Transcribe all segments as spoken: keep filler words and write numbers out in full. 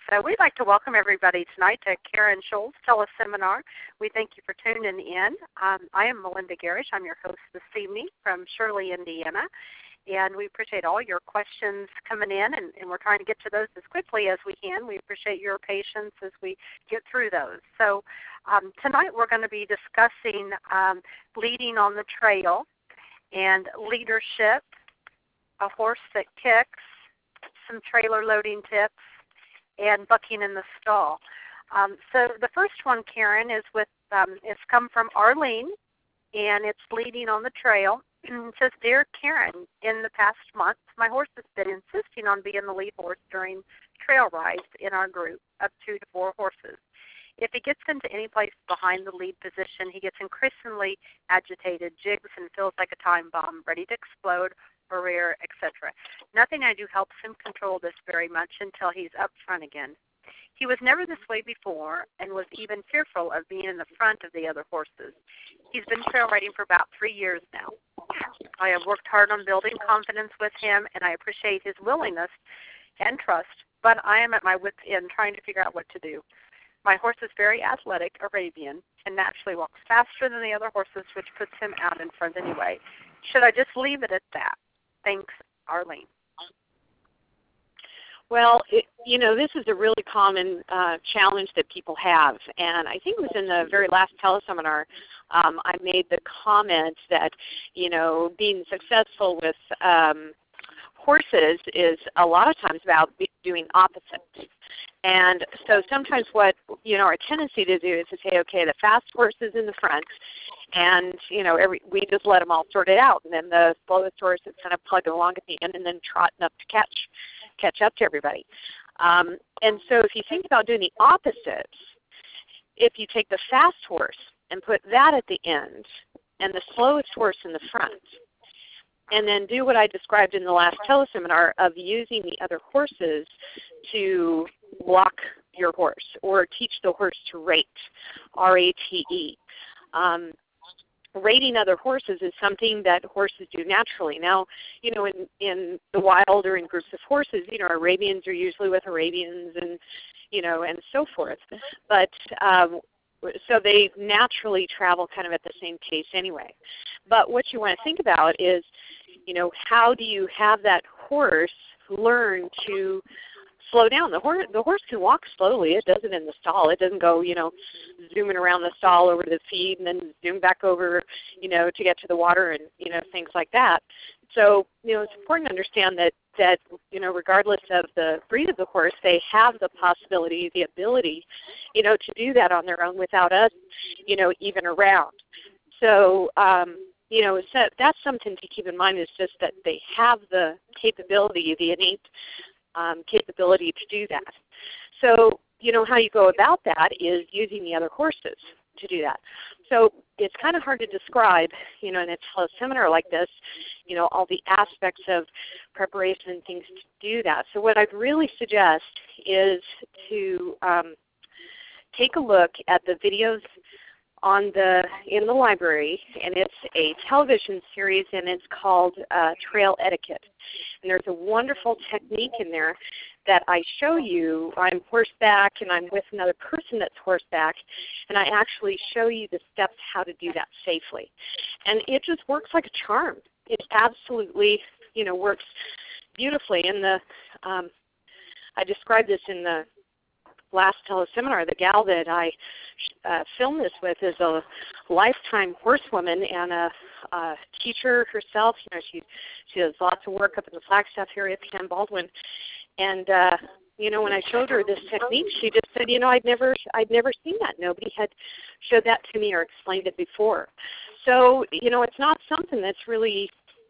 So we'd like to welcome everybody tonight to Karen Scholl's teleseminar. We thank you for tuning in. Um, I am Melinda Garish. I'm your host this evening from Shirley, Indiana. And we appreciate all your questions coming in, and, and we're trying to get to those as quickly as we can. We appreciate your patience as we get through those. So um, tonight we're going to be discussing um, leading on the trail and leadership, a horse that kicks, some trailer loading tips, and bucking in the stall. Um, so the first one, Karen, is with um, it's come from Arlene, and it's leading on the trail. It says, Dear Karen, in the past month, my horse has been insisting on being the lead horse during trail rides in our group of two to four horses. If he gets into any place behind the lead position, he gets increasingly agitated, jigs, and feels like a time bomb, ready to explode or rear, et cetera. Nothing I do helps him control this very much until he's up front again. He was never this way before and was even fearful of being in the front of the other horses. He's been trail riding for about three years now. I have worked hard on building confidence with him, and I appreciate his willingness and trust, but I am at my wit's end trying to figure out what to do. My horse is very athletic, Arabian, and naturally walks faster than the other horses, which puts him out in front anyway. Should I just leave it at that? Thanks, Arlene. Well, it, you know, this is a really common uh, challenge that people have, and I think it was in the very last teleseminar um, I made the comment that, you know, being successful with um, horses is a lot of times about doing opposites. And so sometimes what, you know, our tendency to do is to say, okay, the fast horse is in the front, and, you know, every, we just let them all sort it out, and then the slowest horse is kind of plugging along at the end and then trotting up to catch. catch up to everybody. Um, and so if you think about doing the opposites, if you take the fast horse and put that at the end and the slowest horse in the front, and then do what I described in the last teleseminar of using the other horses to walk your horse or teach the horse to rate, R A T E. Um, Rating other horses is something that horses do naturally. Now, you know, in, in the wild or in groups of horses, you know, Arabians are usually with Arabians and, you know, and so forth. But um, so they naturally travel kind of at the same pace anyway. But what you want to think about is, you know, how do you have that horse learn to slow down? The horse, the horse can walk slowly. It does it in the stall. It doesn't go, you know, zooming around the stall over to the feed and then zoom back over, you know, to get to the water and, you know, things like that. So, you know, it's important to understand that, that, you know, regardless of the breed of the horse, they have the possibility, the ability, you know, to do that on their own without us, you know, even around. So, um, you know, so that's something to keep in mind, is just that they have the capability, the innate Um, capability to do that. So, you know, how you go about that is using the other horses to do that. So it's kind of hard to describe, you know, in a teleseminar like this, you know, all the aspects of preparation and things to do that. So what I'd really suggest is to um, take a look at the videos on the in the library, and it's a television series, and it's called uh, Trail Etiquette. And there's a wonderful technique in there that I show you. I'm horseback, and I'm with another person that's horseback, and I actually show you the steps how to do that safely. And it just works like a charm. It absolutely, you know, works beautifully. And the um, I described this in the last teleseminar. The gal that I uh, filmed this with is a lifetime horsewoman and a uh, teacher herself. You know, she she does lots of work up in the Flagstaff area at Ken Baldwin. And uh, you know, when I showed her this technique, she just said, you know, I'd never I'd never seen that. Nobody had showed that to me or explained it before. So, you know, it's not something that's really,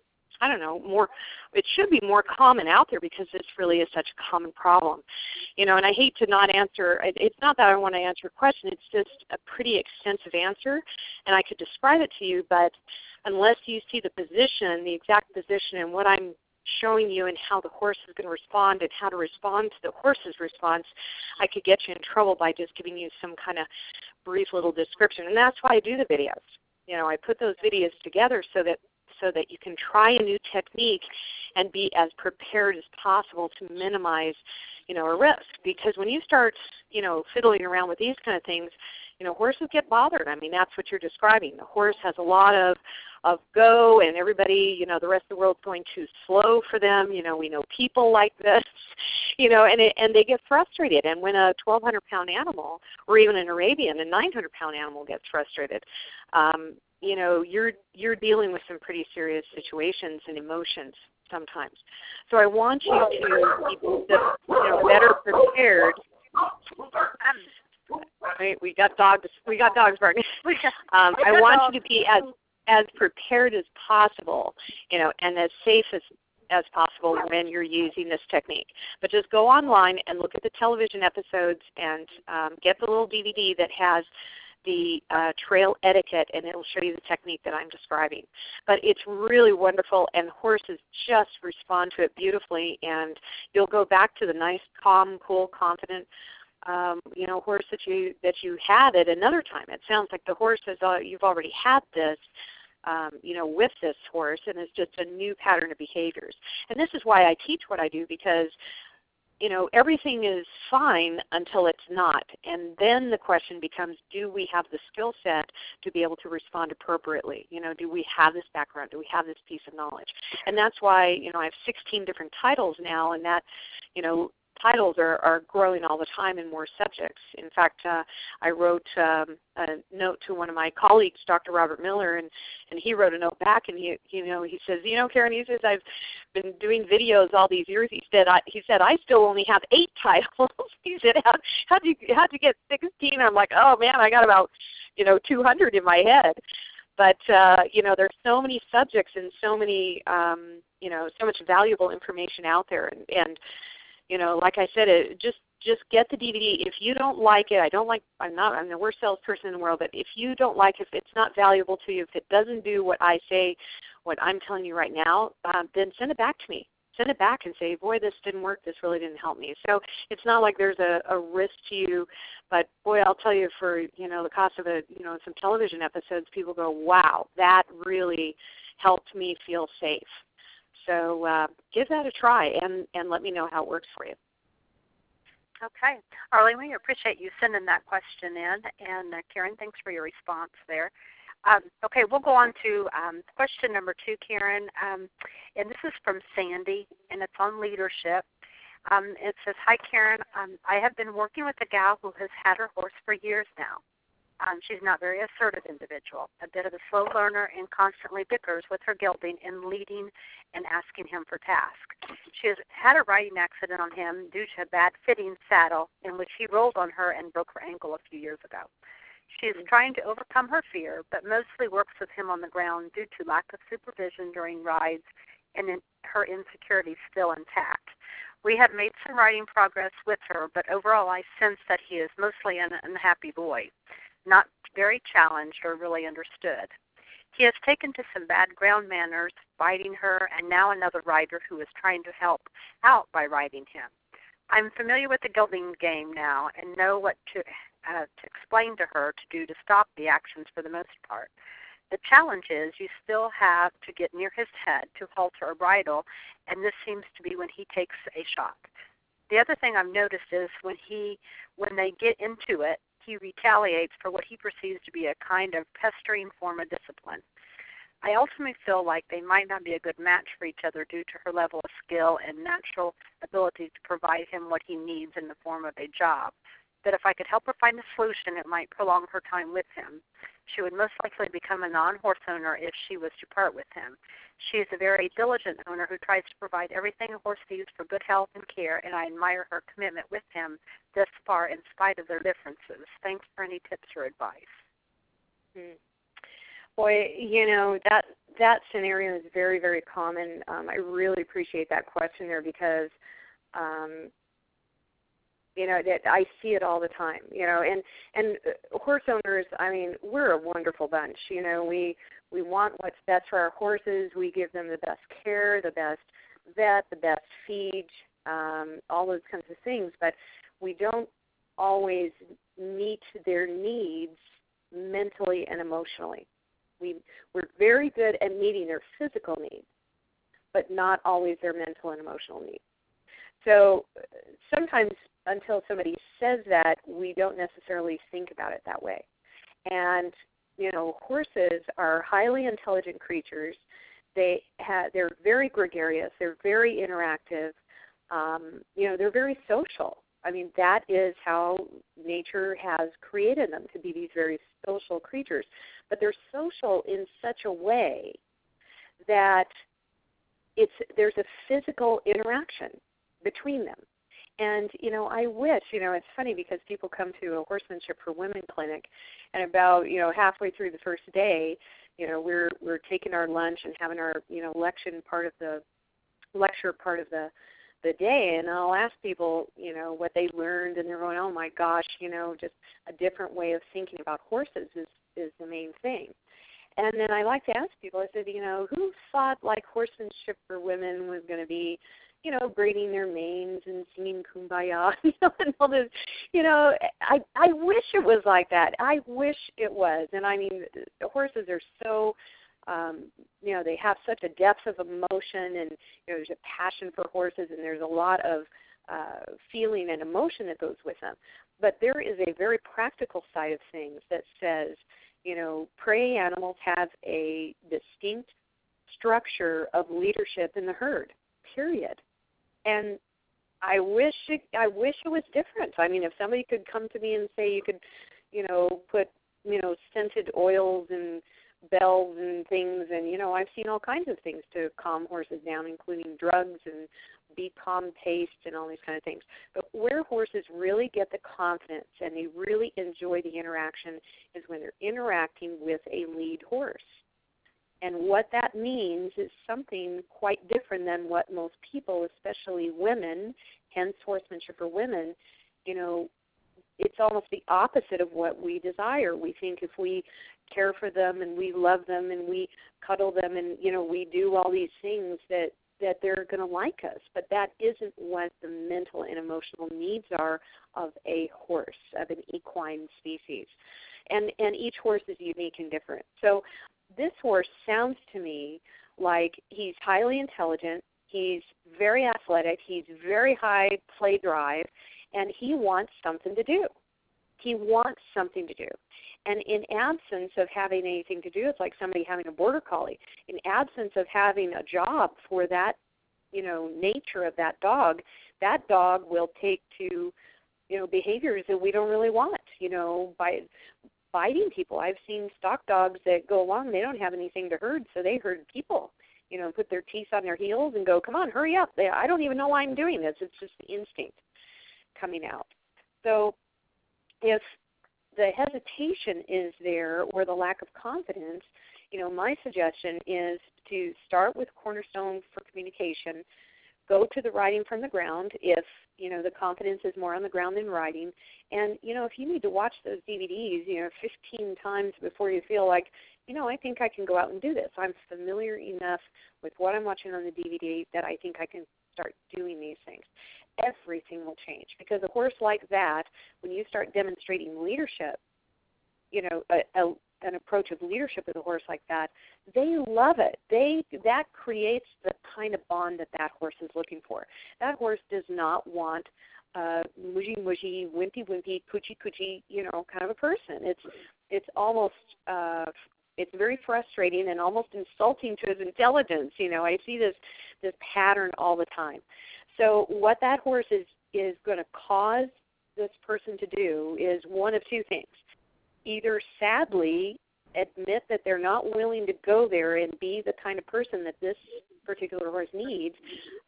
I don't know, more, it should be more common out there because this really is such a common problem. You know, and I hate to not answer, it's not that I want to answer your question, it's just a pretty extensive answer, and I could describe it to you, but unless you see the position, the exact position, and what I'm showing you and how the horse is going to respond and how to respond to the horse's response, I could get you in trouble by just giving you some kind of brief little description. And that's why I do the videos. You know, I put those videos together so that so that you can try a new technique and be as prepared as possible to minimize, you know, a risk. Because when you start, you know, fiddling around with these kind of things, you know, horses get bothered. I mean, that's what you're describing. The horse has a lot of, of go, and everybody, you know, the rest of the world's going too slow for them. You know, we know people like this, you know, and it, and they get frustrated. And when a twelve hundred pound animal, or even an Arabian, a nine hundred pound animal gets frustrated, um, you know, you're you're dealing with some pretty serious situations and emotions sometimes. So I want you to be, you know, better prepared. Um, Wait, we got dogs. We got dogs barking. Um, I want you to be as as prepared as possible, you know, and as safe as as possible when you're using this technique. But just go online and look at the television episodes and um, get the little D V D that has the uh, trail etiquette, and it'll show you the technique that I'm describing. But it's really wonderful, and horses just respond to it beautifully, and you'll go back to the nice, calm, cool, confident Um, you know, horse that you that you had at another time. It sounds like the horse is uh, you've already had this, um, you know, with this horse, and it's just a new pattern of behaviors. And this is why I teach what I do, because, you know, everything is fine until it's not. And then the question becomes, do we have the skill set to be able to respond appropriately? You know, do we have this background? Do we have this piece of knowledge? And that's why, you know, I have sixteen different titles now, and that, you know, titles are, are growing all the time in more subjects. In fact, uh, I wrote um, a note to one of my colleagues, Doctor Robert Miller, and, and he wrote a note back, and he, you know, he says, you know, Karen, he says, I've been doing videos all these years. He said, I, he said, I still only have eight titles. He said, how how'd you how'd you get sixteen? I'm like, oh man, I got about, you know, two hundred in my head. But uh, you know, there's so many subjects and so many, um, you know, so much valuable information out there, and, and you know, like I said, it, just just get the D V D. If you don't like it, I don't like. I'm not. I'm the worst salesperson in the world. But if you don't like it, if it's not valuable to you, if it doesn't do what I say, what I'm telling you right now, um, then send it back to me. Send it back and say, boy, this didn't work. This really didn't help me. So it's not like there's a, a risk to you. But boy, I'll tell you, for you know the cost of a you know some television episodes, people go, wow, that really helped me feel safe. So uh, give that a try, and, and let me know how it works for you. Okay. Arlene, we appreciate you sending that question in. And uh, Karen, thanks for your response there. Um, okay, we'll go on to um, question number two, Karen. Um, and this is from Sandy, and it's on leadership. Um, it says, hi, Karen. Um, I have been working with a gal who has had her horse for years now. Um, she's not a very assertive individual, a bit of a slow learner, and constantly bickers with her gelding in leading and asking him for tasks. She has had a riding accident on him due to a bad fitting saddle in which he rolled on her and broke her ankle a few years ago. She is trying to overcome her fear, but mostly works with him on the ground due to lack of supervision during rides and in her insecurity still intact. We have made some riding progress with her, but overall I sense that he is mostly an unhappy boy, not very challenged or really understood. He has taken to some bad ground manners, biting her, and now another rider who is trying to help out by riding him. I'm familiar with the gelding game now and know what to, uh, to explain to her to do to stop the actions for the most part. The challenge is you still have to get near his head to halter or bridle, and this seems to be when he takes a shot. The other thing I've noticed is when he, when they get into it, he retaliates for what he perceives to be a kind of pestering form of discipline. I ultimately feel like they might not be a good match for each other due to her level of skill and natural ability to provide him what he needs in the form of a job. That if I could help her find a solution, it might prolong her time with him. She would most likely become a non-horse owner if she was to part with him. She is a very diligent owner who tries to provide everything a horse needs for good health and care, and I admire her commitment with him this far in spite of their differences. Thanks for any tips or advice. Hmm. Boy, you know, that that scenario is very, very common. Um, I really appreciate that question there because, um, you know, that I see it all the time, you know, and, and horse owners, I mean, we're a wonderful bunch. You know, we, we want what's best for our horses. We give them the best care, the best vet, the best feed, um, all those kinds of things, but we don't always meet their needs mentally and emotionally. We, we're very good at meeting their physical needs, but not always their mental and emotional needs. So sometimes until somebody says that, we don't necessarily think about it that way. And, you know, horses are highly intelligent creatures. They have, they're very gregarious. They're very interactive. Um, you know, they're very social. I mean, that is how nature has created them, to be these very social creatures. But they're social in such a way that it's there's a physical interaction between them. And, you know, I wish, you know, it's funny because people come to a Horsemanship for Women clinic, and about, you know, halfway through the first day, you know, we're we're taking our lunch and having our, you know, lection part of the lecture part of the the day, and I'll ask people, you know, what they learned, and they're going, oh my gosh, you know, just a different way of thinking about horses is, is the main thing. And then I like to ask people, I said, you know, who thought like Horsemanship for Women was going to be, you know, braiding their manes and singing Kumbaya, you know, and all this, you know, I I wish it was like that. I wish it was. And I mean, the horses are so, um, you know, they have such a depth of emotion, and, you know, there's a passion for horses, and there's a lot of uh, feeling and emotion that goes with them. But there is a very practical side of things that says, you know, prey animals have a distinct structure of leadership in the herd, period. And I wish it, I wish it was different. I mean, if somebody could come to me and say you could, you know, put, you know, scented oils and bells and things, and, you know, I've seen all kinds of things to calm horses down, including drugs and Be Calm paste and all these kind of things. But where horses really get the confidence and they really enjoy the interaction is when they're interacting with a lead horse. And what that means is something quite different than what most people, especially women, hence Horsemanship for Women, you know, it's almost the opposite of what we desire. We think if we care for them and we love them and we cuddle them and, you know, we do all these things that, that they're going to like us. But that isn't what the mental and emotional needs are of a horse, of an equine species. And, and each horse is unique and different. So this horse sounds to me like he's highly intelligent, he's very athletic, he's very high play drive, and he wants something to do. He wants something to do. And in absence of having anything to do, it's like somebody having a border collie. In absence of having a job for that, you know, nature of that dog, that dog will take to, you know, behaviors that we don't really want, you know, by biting people. I've seen stock dogs that go along, they don't have anything to herd, so they herd people, you know, put their teeth on their heels and go, come on, hurry up. They, I don't even know why I'm doing this. It's just the instinct coming out. So if the hesitation is there or the lack of confidence, you know, my suggestion is to start with Cornerstone for Communication, go to the riding from the ground if, you know, the confidence is more on the ground than riding. And, you know, if you need to watch those D V Ds, you know, fifteen times before you feel like, you know, I think I can go out and do this. I'm familiar enough with what I'm watching on the D V D that I think I can start doing these things. Everything will change, because a horse like that, when you start demonstrating leadership, you know, a, a, an approach of leadership with a horse like that, they love it. They that creates the kind of bond that that horse is looking for. That horse does not want uh, mushy, mushy, wimpy, wimpy, coochie, coochie, you know, kind of a person. It's it's almost uh, it's very frustrating and almost insulting to his intelligence. You know, I see this this pattern all the time. So what that horse is, is going to cause this person to do is one of two things. Either sadly admit that they're not willing to go there and be the kind of person that this particular horse needs,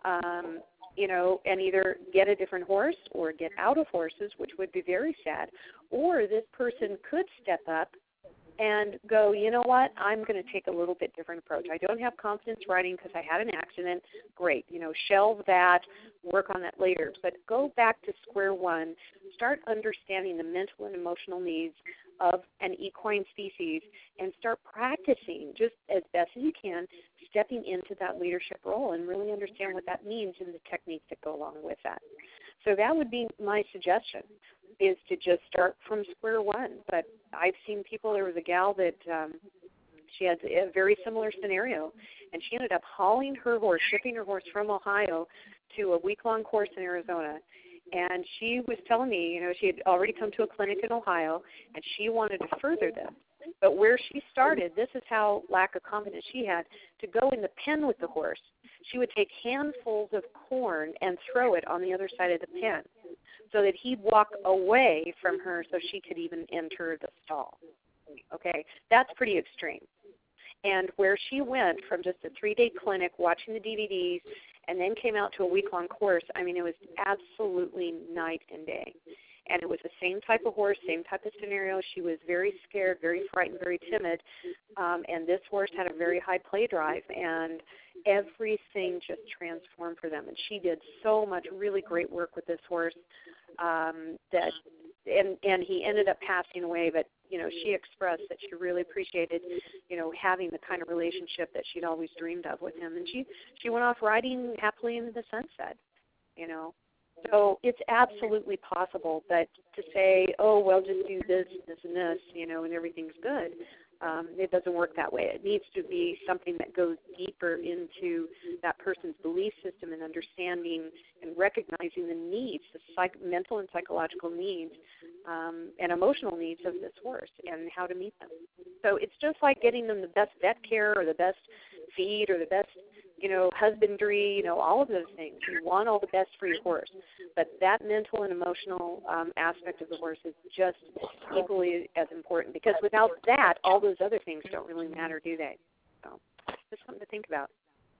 um, you know, and either get a different horse or get out of horses, which would be very sad, or this person could step up and go, you know what, I'm going to take a little bit different approach. I don't have confidence riding because I had an accident. Great, you know, shelve that, work on that later. But go back to square one, start understanding the mental and emotional needs of an equine species, and start practicing just as best as you can, stepping into that leadership role and really understand what that means and the techniques that go along with that. So that would be my suggestion, is to just start from square one. But I've seen people, there was a gal that um, She had a very similar scenario, and she ended up hauling her horse, shipping her horse from Ohio to a week-long course in Arizona. And she was telling me, you know, she had already come to a clinic in Ohio, and she wanted to further this. But where she started, this is how lack of confidence she had, to go in the pen with the horse. She would take handfuls of corn and throw it on the other side of the pen so that he'd walk away from her so she could even enter the stall. Okay, that's pretty extreme. And where she went from just a three-day clinic, watching the D V Ds, and then came out to a week-long course, I mean, it was absolutely night and day. And it was the same type of horse, same type of scenario. She was very scared, very frightened, very timid. Um, and this horse had a very high play drive, and everything just transformed for them. And she did so much really great work with this horse um, that, and and he ended up passing away. But you know, she expressed that she really appreciated, you know, having the kind of relationship that she'd always dreamed of with him. And she she went off riding happily into the sunset, you know. So it's absolutely possible, but to say, oh, well, just do this, this, and this, you know, and everything's good, um, it doesn't work that way. It needs to be something that goes deeper into that person's belief system and understanding and recognizing the needs, the psych- mental and psychological needs um, and emotional needs of this horse and how to meet them. So it's just like getting them the best vet care or the best feed or the best, you know, husbandry, you know, all of those things. You want all the best for your horse. But that mental and emotional um, aspect of the horse is just equally as important, because without that, all those other things don't really matter, do they? So just something to think about.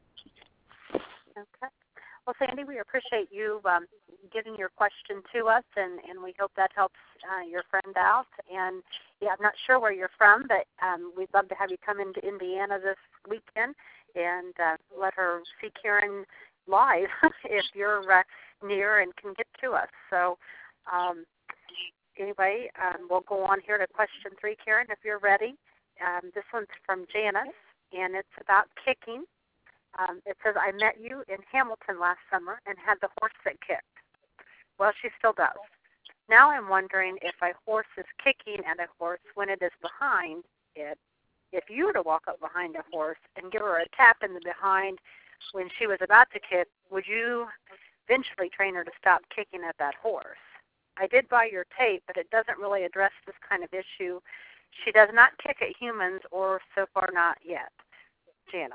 Okay. Well, Sandy, we appreciate you um, getting your question to us, and, and we hope that helps uh, your friend out. And, yeah, I'm not sure where you're from, but um, we'd love to have you come into Indiana this weekend and uh, let her see Karen live if you're uh, near and can get to us. So um, anyway, um, we'll go on here to question three, Karen, if you're ready. Um, this one's from Janice, and it's about kicking. Um, it says, I met you in Hamilton last summer and had the horse that kicked. Well, she still does. Now I'm wondering if a horse is kicking at a horse when it is behind it. If you were to walk up behind a horse and give her a tap in the behind when she was about to kick, would you eventually train her to stop kicking at that horse? I did buy your tape, but it doesn't really address this kind of issue. She does not kick at humans, or so far not yet. Janice.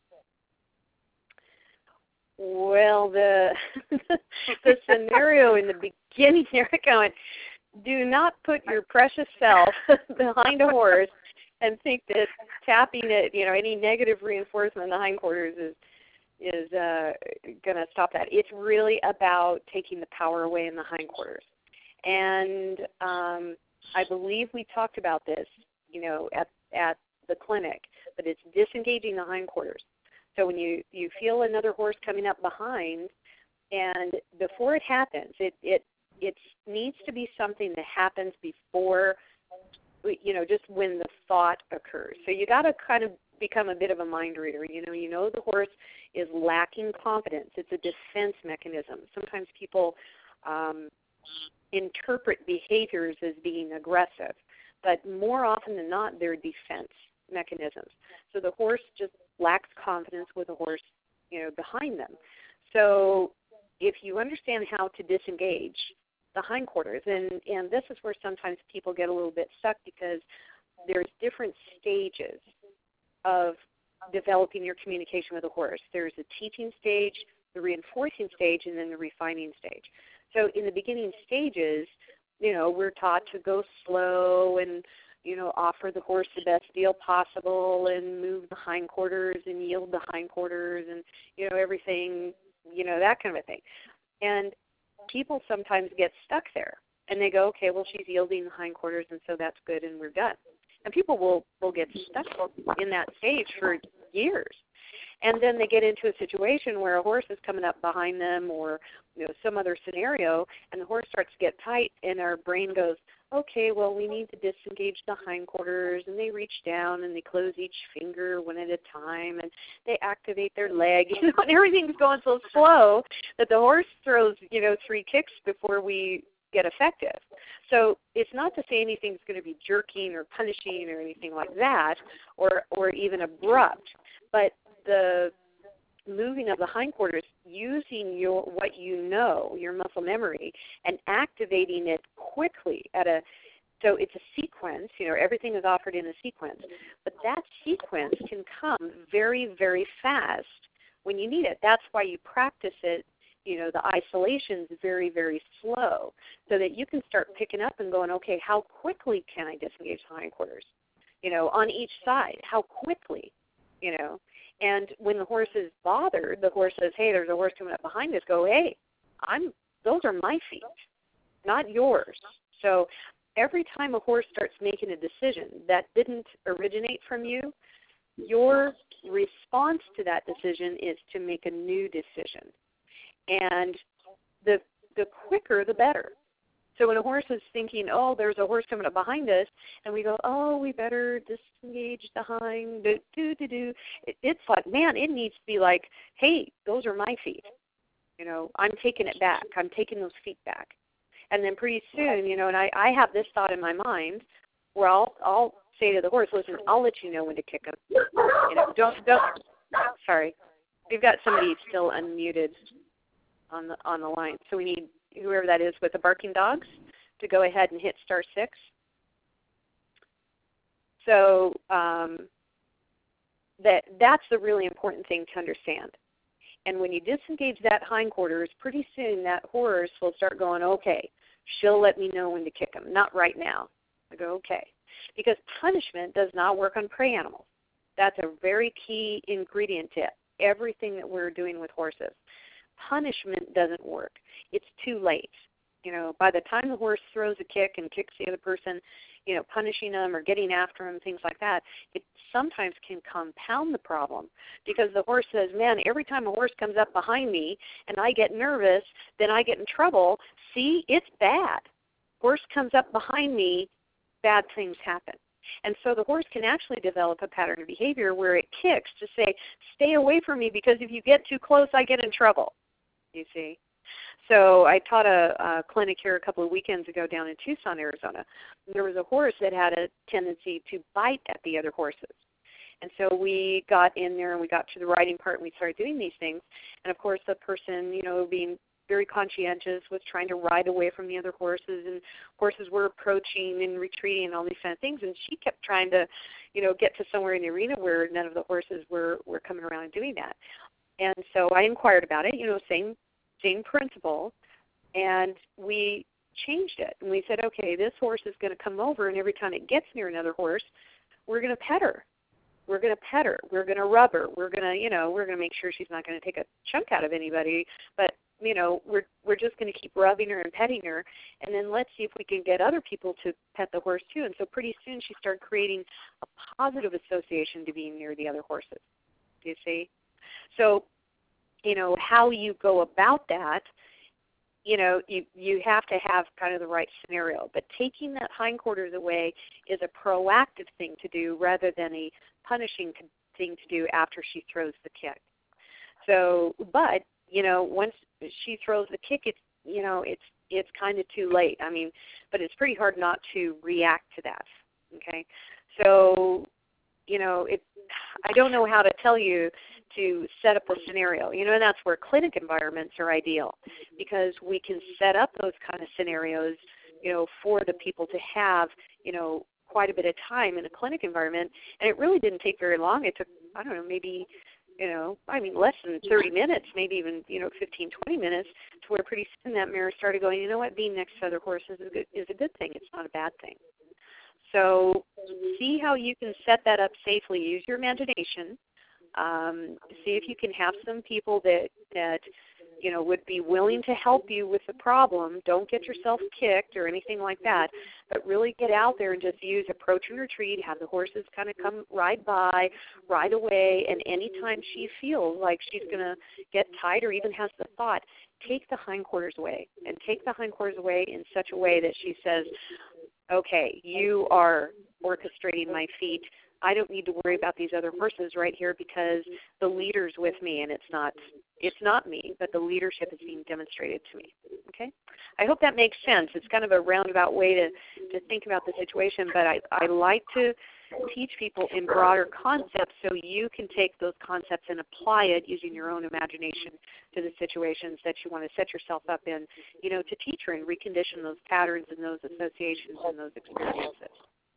Well, the the scenario in the beginning there, going, do not put your precious self behind a horse and think that tapping it, you know, any negative reinforcement in the hindquarters is is uh, going to stop that. It's really about taking the power away in the hindquarters. And um, I believe we talked about this, you know, at at the clinic, but it's disengaging the hindquarters. So when you, you feel another horse coming up behind, and before it happens, it, it it needs to be something that happens before, you know, just when the thought occurs. So you got to kind of become a bit of a mind reader. You know, you know the horse is lacking confidence. It's a defense mechanism. Sometimes people um, interpret behaviors as being aggressive, but more often than not, they're defense mechanisms. So the horse just lacks confidence with a horse, you know, behind them. So if you understand how to disengage the hindquarters, and, and this is where sometimes people get a little bit stuck, because there's different stages of developing your communication with a horse. There's a teaching stage, the reinforcing stage, and then the refining stage. So in the beginning stages, you know, we're taught to go slow and, you know, offer the horse the best deal possible and move the hindquarters and yield the hindquarters and, you know, everything, you know, that kind of a thing. And people sometimes get stuck there, and they go, okay, well, she's yielding the hindquarters, and so that's good, and we're done. And people will, will get stuck in that stage for years. And then they get into a situation where a horse is coming up behind them, or, you know, some other scenario, and the horse starts to get tight, and our brain goes, okay, well, we need to disengage the hindquarters, and they reach down and they close each finger one at a time, and they activate their leg, you know, and everything's going so slow that the horse throws, you know, three kicks before we get effective. So it's not to say anything's going to be jerking or punishing or anything like that, or or even abrupt, but the moving of the hindquarters, using your what you know, your muscle memory, and activating it quickly at a so it's a sequence, you know, everything is offered in a sequence, but that sequence can come very, very fast when you need it. That's why you practice it, you know, the isolations very, very slow, so that you can start picking up and going, okay, how quickly can I disengage the hindquarters, you know, on each side, how quickly, you know. And when the horse is bothered, the horse says, hey, there's a horse coming up behind us, go, hey, I'm, those are my feet, not yours. So every time a horse starts making a decision that didn't originate from you, your response to that decision is to make a new decision. And the the quicker, the better. So when a horse is thinking, oh, there's a horse coming up behind us, and we go, oh, we better disengage the hind, do, do, do, do. It, it's like, man, it needs to be like, hey, those are my feet. You know, I'm taking it back. I'm taking those feet back. And then pretty soon, you know, and I, I have this thought in my mind where I'll, I'll say to the horse, listen, I'll let you know when to kick him. You know, don't, don't, sorry. We've got somebody still unmuted on the on the line. So we need whoever that is with the barking dogs to go ahead and hit star six. So um, that that's the really important thing to understand. And when you disengage that hindquarters, pretty soon that horse will start going, okay, she'll let me know when to kick him. Not right now. I go, okay. Because punishment does not work on prey animals. That's a very key ingredient to everything that we're doing with horses. Punishment doesn't work. It's too late. You know, by the time the horse throws a kick and kicks the other person, you know, punishing them or getting after them, things like that, it sometimes can compound the problem because the horse says, man, every time a horse comes up behind me and I get nervous, then I get in trouble. See, it's bad. Horse comes up behind me, bad things happen. And so the horse can actually develop a pattern of behavior where it kicks to say, stay away from me because if you get too close, I get in trouble, you see. So I taught a, a clinic here a couple of weekends ago down in Tucson, Arizona. There was a horse that had a tendency to bite at the other horses. And so we got in there and we got to the riding part and we started doing these things. And, of course, the person, you know, being very conscientious was trying to ride away from the other horses, and horses were approaching and retreating and all these kind of things. And she kept trying to, you know, get to somewhere in the arena where none of the horses were, were coming around and doing that. And so I inquired about it, you know, same same principle, and we changed it. And we said, okay, this horse is going to come over, and every time it gets near another horse, we're going to pet her. We're going to pet her. We're going to rub her. We're going to, you know, we're going to make sure she's not going to take a chunk out of anybody, but you know, we're we're just going to keep rubbing her and petting her, and then let's see if we can get other people to pet the horse too. And so pretty soon she started creating a positive association to being near the other horses. Do you see? So, you know, how you go about that, you know, you, you have to have kind of the right scenario. But taking that hindquarters away is a proactive thing to do rather than a punishing thing to do after she throws the kick. So, but, you know, once she throws the kick, it's, you know, it's it's kind of too late. I mean, but it's pretty hard not to react to that, okay? So, you know, it, I don't know how to tell you to set up a scenario. You know, and that's where clinic environments are ideal because we can set up those kind of scenarios, you know, for the people to have, you know, quite a bit of time in a clinic environment. And it really didn't take very long. It took, I don't know, maybe, you know, I mean, less than thirty minutes, maybe even, you know, fifteen, twenty minutes, to where pretty soon that mirror started going, you know what, being next to other horses is a good, is a good thing. It's not a bad thing. So see how you can set that up safely. Use your imagination. Um, see if you can have some people that, that, you know, would be willing to help you with the problem. Don't get yourself kicked or anything like that, but really get out there and just use approach and retreat, have the horses kind of come ride by, ride away, and anytime she feels like she's going to get tight or even has the thought, take the hindquarters away, and take the hindquarters away in such a way that she says, okay, you are orchestrating my feet. I don't need to worry about these other horses right here because the leader's with me, and it's not it's not me, but the leadership is being demonstrated to me. Okay? I hope that makes sense. It's kind of a roundabout way to, to think about the situation, but I, I like to teach people in broader concepts so you can take those concepts and apply it using your own imagination to the situations that you want to set yourself up in, you know, to teach her and recondition those patterns and those associations and those experiences.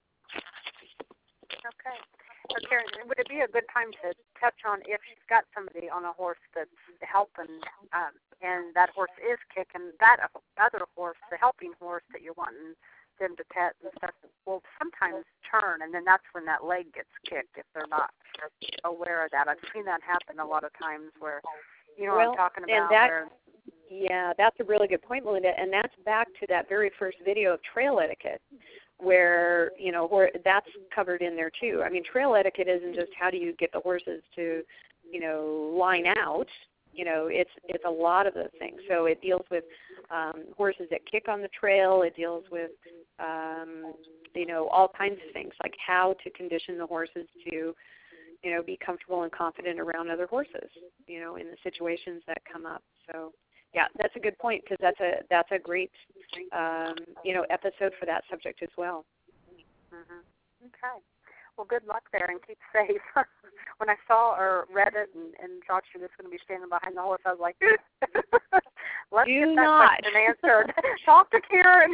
Okay. So, Karen, would it be a good time to touch on if you've got somebody on a horse that's helping, um, and that horse is kicking, that other horse, the helping horse that you're wanting them to pet and stuff, will sometimes turn, and then that's when that leg gets kicked if they're not aware of that. I've seen that happen a lot of times where, you know well, what I'm talking about. And that, where, yeah, that's a really good point, Melinda, and that's back to that very first video of trail etiquette, where, you know, where that's covered in there too. I mean, trail etiquette isn't just how do you get the horses to, you know, line out. You know, it's it's a lot of those things. So it deals with um, horses that kick on the trail. It deals with, um, you know, all kinds of things, like how to condition the horses to, you know, be comfortable and confident around other horses, you know, in the situations that come up. So, yeah, that's a good point because that's a that's a great, um, you know, episode for that subject as well. Mm-hmm. Okay. Well, good luck there and keep safe. When I saw or read it and, and thought she was going to be standing behind the horse, I was like, let's Do get that not. question answered. Talk to Karen.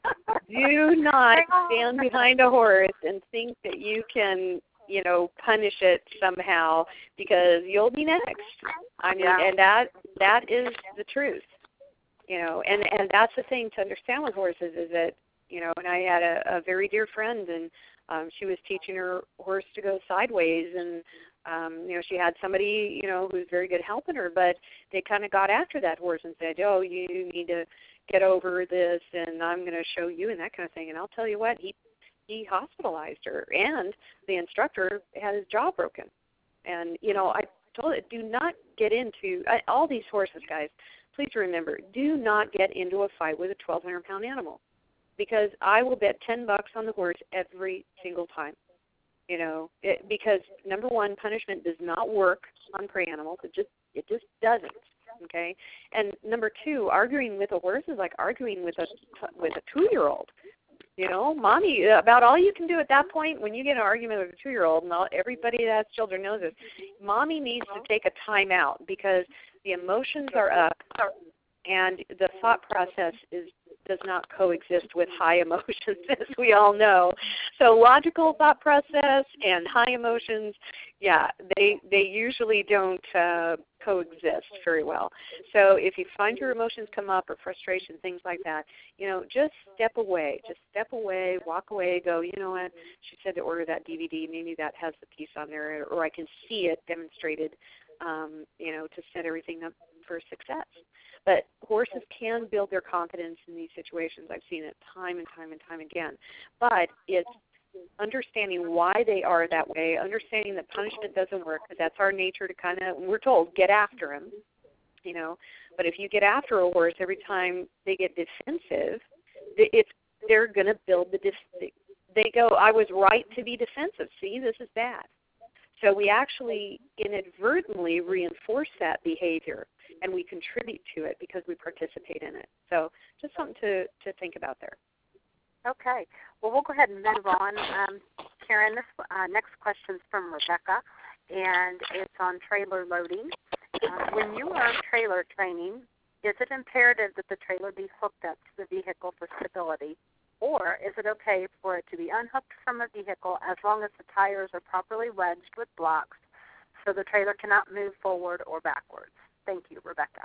Do not stand behind a horse and think that you can, you know, punish it somehow because you'll be next. I mean, yeah. and that that is the truth, you know, and, and that's the thing to understand with horses is that, you know, and I had a, a very dear friend and um, she was teaching her horse to go sideways and, um, you know, she had somebody, you know, who's very good helping her, but they kind of got after that horse and said, oh, you need to get over this and I'm going to show you and that kind of thing. And I'll tell you what, he he hospitalized her and the instructor had his jaw broken. And, you know, I told it, do not get into, I, all these horses, guys, please remember, do not get into a fight with a twelve hundred pound animal because I will bet ten bucks on the horse every single time. You know, it, because number one, punishment does not work on prey animals. It just it just doesn't. Okay, and number two, arguing with a horse is like arguing with a with a two year old. You know, mommy, about all you can do at that point when you get in an argument with a two year old, and all, everybody that has children knows this, mommy needs to take a time out because the emotions are up, and the thought process is does not coexist with high emotions, as we all know. So logical thought process and high emotions, yeah, they they usually don't uh, coexist very well. So if you find your emotions come up or frustration, things like that, you know, just step away. Just step away, walk away, go, you know what, she said to order that D V D. Maybe that has the piece on there, or I can see it demonstrated, um, you know, to set everything up for success. But horses can build their confidence in these situations. I've seen it time and time and time again. But it's understanding why they are that way, understanding that punishment doesn't work, because that's our nature to kind of, we're told, get after them, you know. But if you get after a horse every time they get defensive, it's they're going to build the, def- they go, I was right to be defensive. See, this is bad. So we actually inadvertently reinforce that behavior, and we contribute to it because we participate in it. So just something to, to think about there. Okay. Well, we'll go ahead and move on. Um, Karen, this uh, next question is from Rebecca, and it's on trailer loading. Uh, when you are trailer training, is it imperative that the trailer be hooked up to the vehicle for stability, or is it okay for it to be unhooked from the vehicle as long as the tires are properly wedged with blocks so the trailer cannot move forward or backwards? Thank you, Rebecca.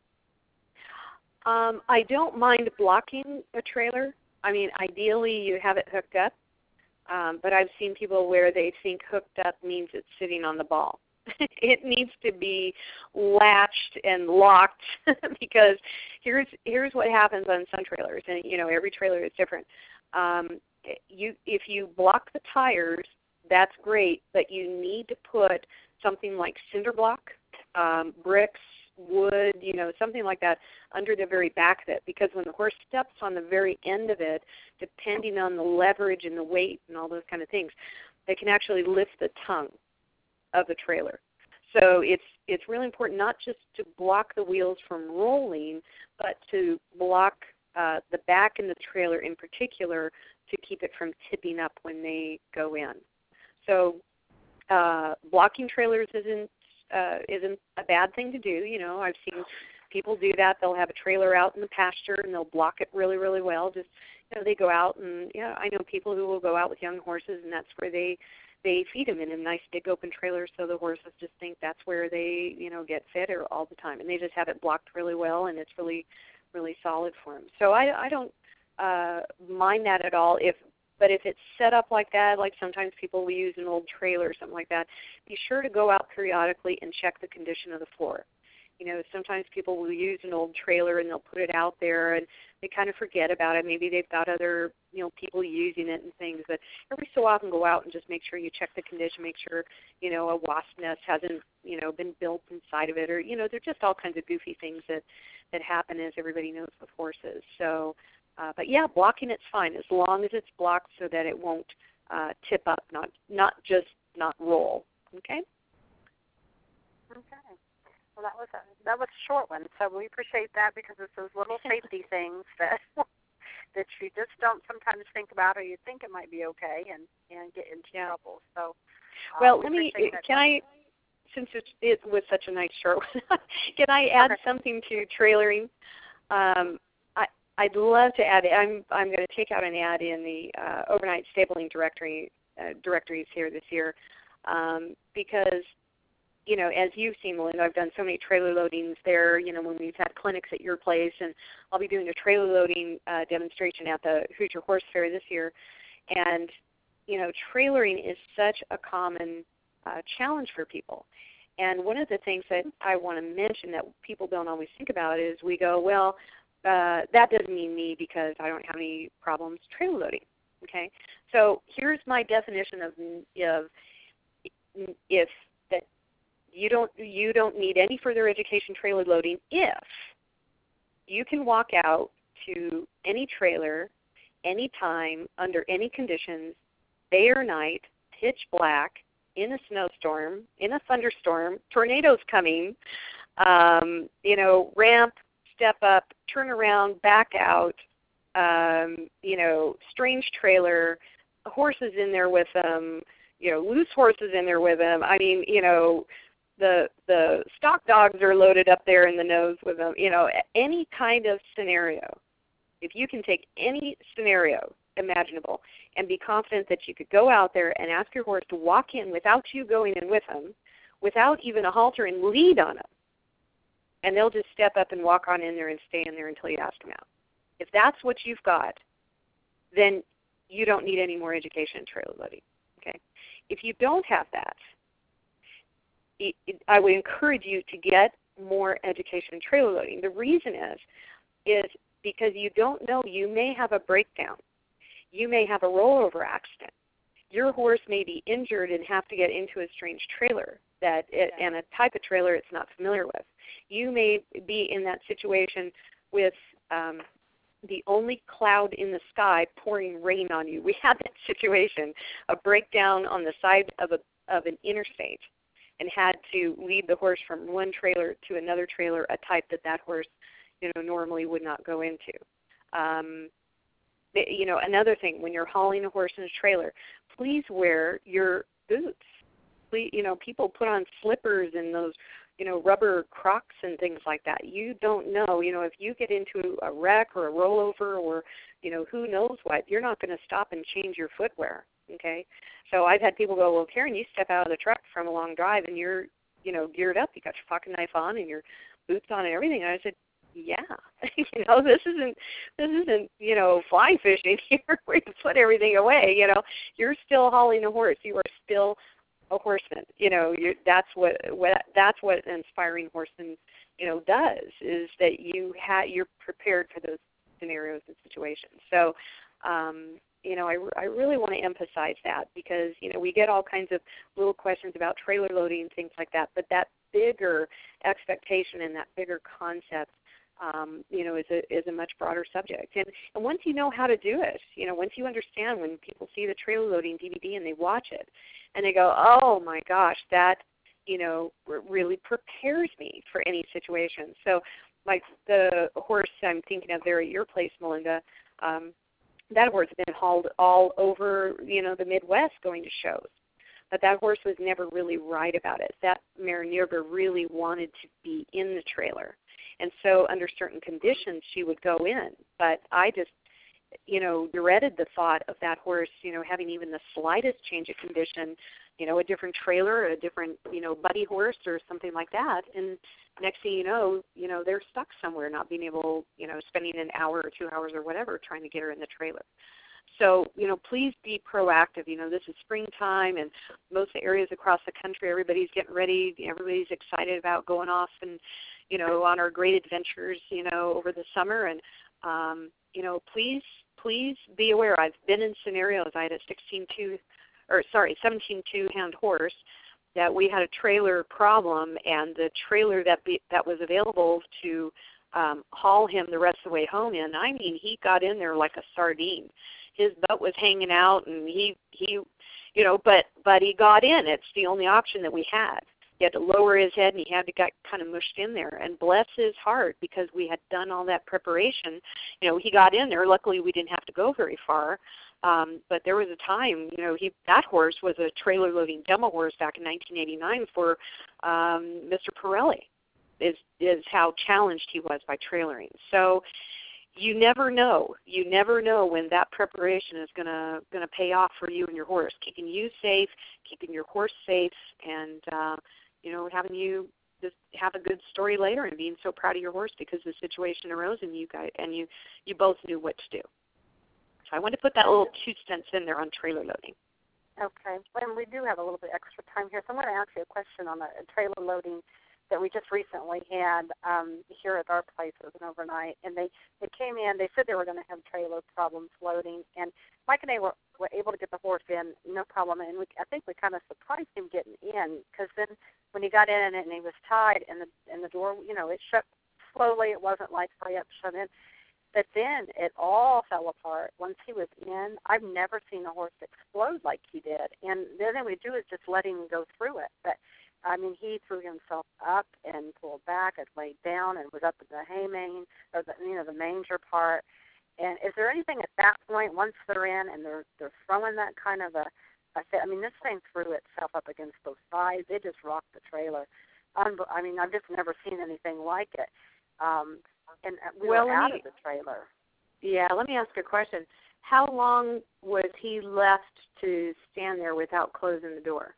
Um, I don't mind blocking a trailer. I mean, ideally you have it hooked up, um, but I've seen people where they think hooked up means it's sitting on the ball. It needs to be latched and locked because here's here's what happens on some trailers, and you know every trailer is different. Um, you if you block the tires, that's great, but you need to put something like cinder block, um, bricks, wood, you know, something like that under the very back of it, because when the horse steps on the very end of it, depending on the leverage and the weight and all those kind of things, that can actually lift the tongue of the trailer. So it's it's really important not just to block the wheels from rolling, but to block uh, the back in the trailer in particular to keep it from tipping up when they go in. So uh, blocking trailers isn't uh, isn't a bad thing to do. You know, I've seen people do that. They'll have a trailer out in the pasture and they'll block it really, really well. Just, you know, they go out and, yeah, I know people who will go out with young horses and that's where they they feed them in a nice big open trailer, so the horses just think that's where they, you know, get fed all the time, and they just have it blocked really well, and it's really, really solid for them. So I, I don't uh, mind that at all. If, but if it's set up like that, like sometimes people will use an old trailer or something like that, be sure to go out periodically and check the condition of the floor. You know, sometimes people will use an old trailer and they'll put it out there and they kind of forget about it. Maybe they've got other, you know, people using it and things. But every so often go out and just make sure you check the condition, make sure, you know, a wasp nest hasn't, you know, been built inside of it. Or, you know, they're just all kinds of goofy things that, that happen, as everybody knows, with horses. So, uh, but yeah, blocking it's fine as long as it's blocked so that it won't uh, tip up, not not just not roll. Okay? Okay. Well, that was a that was a short one, so we appreciate that because it's those little safety things that that you just don't sometimes think about, or you think it might be okay, and, and get into yeah. trouble. So, uh, well, we let me. Can question. I, since it, it was such a nice short one, can I add okay. something to trailering? Um, I I'd love to add. I'm I'm going to take out an ad in the uh, overnight stabling directory uh, directories here this year um, because. You know, as you've seen, Melinda, I've done so many trailer loadings there, you know, when we've had clinics at your place, and I'll be doing a trailer loading uh, demonstration at the Hoosier Horse Fair this year. And, you know, trailering is such a common uh, challenge for people. And one of the things that I want to mention that people don't always think about is we go, well, uh, that doesn't mean me because I don't have any problems trailer loading, okay? So here's my definition of, of if You don't you don't need any further education trailer loading if you can walk out to any trailer, anytime, under any conditions, day or night, pitch black, in a snowstorm, in a thunderstorm, tornadoes coming, um, you know, ramp, step up, turn around, back out, um, you know, strange trailer, horses in there with them, you know, loose horses in there with them. I mean, you know, The the stock dogs are loaded up there in the nose with them. You know, any kind of scenario. If you can take any scenario imaginable and be confident that you could go out there and ask your horse to walk in without you going in with him, without even a halter and lead on him, and they'll just step up and walk on in there and stay in there until you ask them out. If that's what you've got, then you don't need any more education in trailer loading. Okay? If you don't have that, I would encourage you to get more education in trailer loading. The reason is, is because you don't know. You may have a breakdown. You may have a rollover accident. Your horse may be injured and have to get into a strange trailer that it, and a type of trailer it's not familiar with. You may be in that situation with um, the only cloud in the sky pouring rain on you. We had that situation, a breakdown on the side of a of an interstate, and had to lead the horse from one trailer to another trailer, a type that that horse, you know, normally would not go into. Um, you know, another thing, when you're hauling a horse in a trailer, please wear your boots. Please, you know, people put on slippers and those, you know, rubber Crocs and things like that. You don't know, you know, if you get into a wreck or a rollover or, you know, who knows what, you're not going to stop and change your footwear. Okay, so I've had people go, well, Karen, you step out of the truck from a long drive and you're, you know, geared up. You got your pocket knife on and your boots on and everything. And I said, yeah, you know, this isn't, this isn't, you know, fly fishing here where you put everything away. You know, you're still hauling a horse. You are still a horseman. You know, you're, that's what, what that's what an inspiring horseman, you know, does is that you ha- you're prepared for those scenarios and situations. So. Um, You know, I, I really want to emphasize that because, you know, we get all kinds of little questions about trailer loading and things like that, but that bigger expectation and that bigger concept um, you know, is a is a much broader subject. And and once you know how to do it, you know, once you understand, when people see the trailer loading D V D and they watch it, and they go, oh my gosh, that, you know, r- really prepares me for any situation. So, like the horse I'm thinking of there at your place, Melinda, um, that horse has been hauled all over, you know, the Midwest going to shows. But that horse was never really right about it. That mare Nirva really wanted to be in the trailer. And so under certain conditions, she would go in. But I just, you know, dreaded the thought of that horse, you know, having even the slightest change of condition, you know, a different trailer, a different, you know, buddy horse or something like that. And next thing you know, you know, they're stuck somewhere, not being able, you know, spending an hour or two hours or whatever trying to get her in the trailer. So, you know, please be proactive. You know, this is springtime, and most of the areas across the country, everybody's getting ready. Everybody's excited about going off and, you know, on our great adventures, you know, over the summer. And, um, you know, please, please be aware. I've been in scenarios. I had a sixteen two, or sorry, seventeen two hand horse that we had a trailer problem, and the trailer that be, that was available to um, haul him the rest of the way home in, I mean, he got in there like a sardine. His butt was hanging out, and he, he, you know, but but he got in. It's the only option that we had. He had to lower his head, and he had to get kind of mushed in there. And bless his heart, because we had done all that preparation. You know, he got in there. Luckily, we didn't have to go very far. Um, but there was a time, you know, he that horse was a trailer loading demo horse back in nineteen eighty-nine for um, Mister Pirelli. Is is how challenged he was by trailering. So. You never know. You never know when that preparation is gonna gonna pay off for you and your horse, keeping you safe, keeping your horse safe, and uh, you know, having you just have a good story later and being so proud of your horse because the situation arose and you guys and you you both knew what to do. So I wanted to put that little two cents in there on trailer loading. Okay, and we do have a little bit extra time here, so I'm going to ask you a question on the trailer loading that we just recently had um, here at our place. It was an overnight, and they, they came in. They said they were going to have trailer problems loading, and Mike and I were, were able to get the horse in, no problem, and we, I think we kind of surprised him getting in, because then when he got in and he was tied, and the, and the door, you know, it shut slowly. It wasn't like hurry up, shut in. But then it all fell apart once he was in. I've never seen a horse explode like he did, and the other thing we do is just letting him go through it. But I mean, he threw himself up and pulled back and laid down and was up in the hay main, or the, you know, the manger part. And is there anything at that point, once they're in and they're they're throwing that kind of a, a I mean, this thing threw itself up against both sides. It just rocked the trailer. Unbe- I mean, I've just never seen anything like it. Um, and we well, were out me, of the trailer. Yeah, let me ask you a question. How long was he left to stand there without closing the door?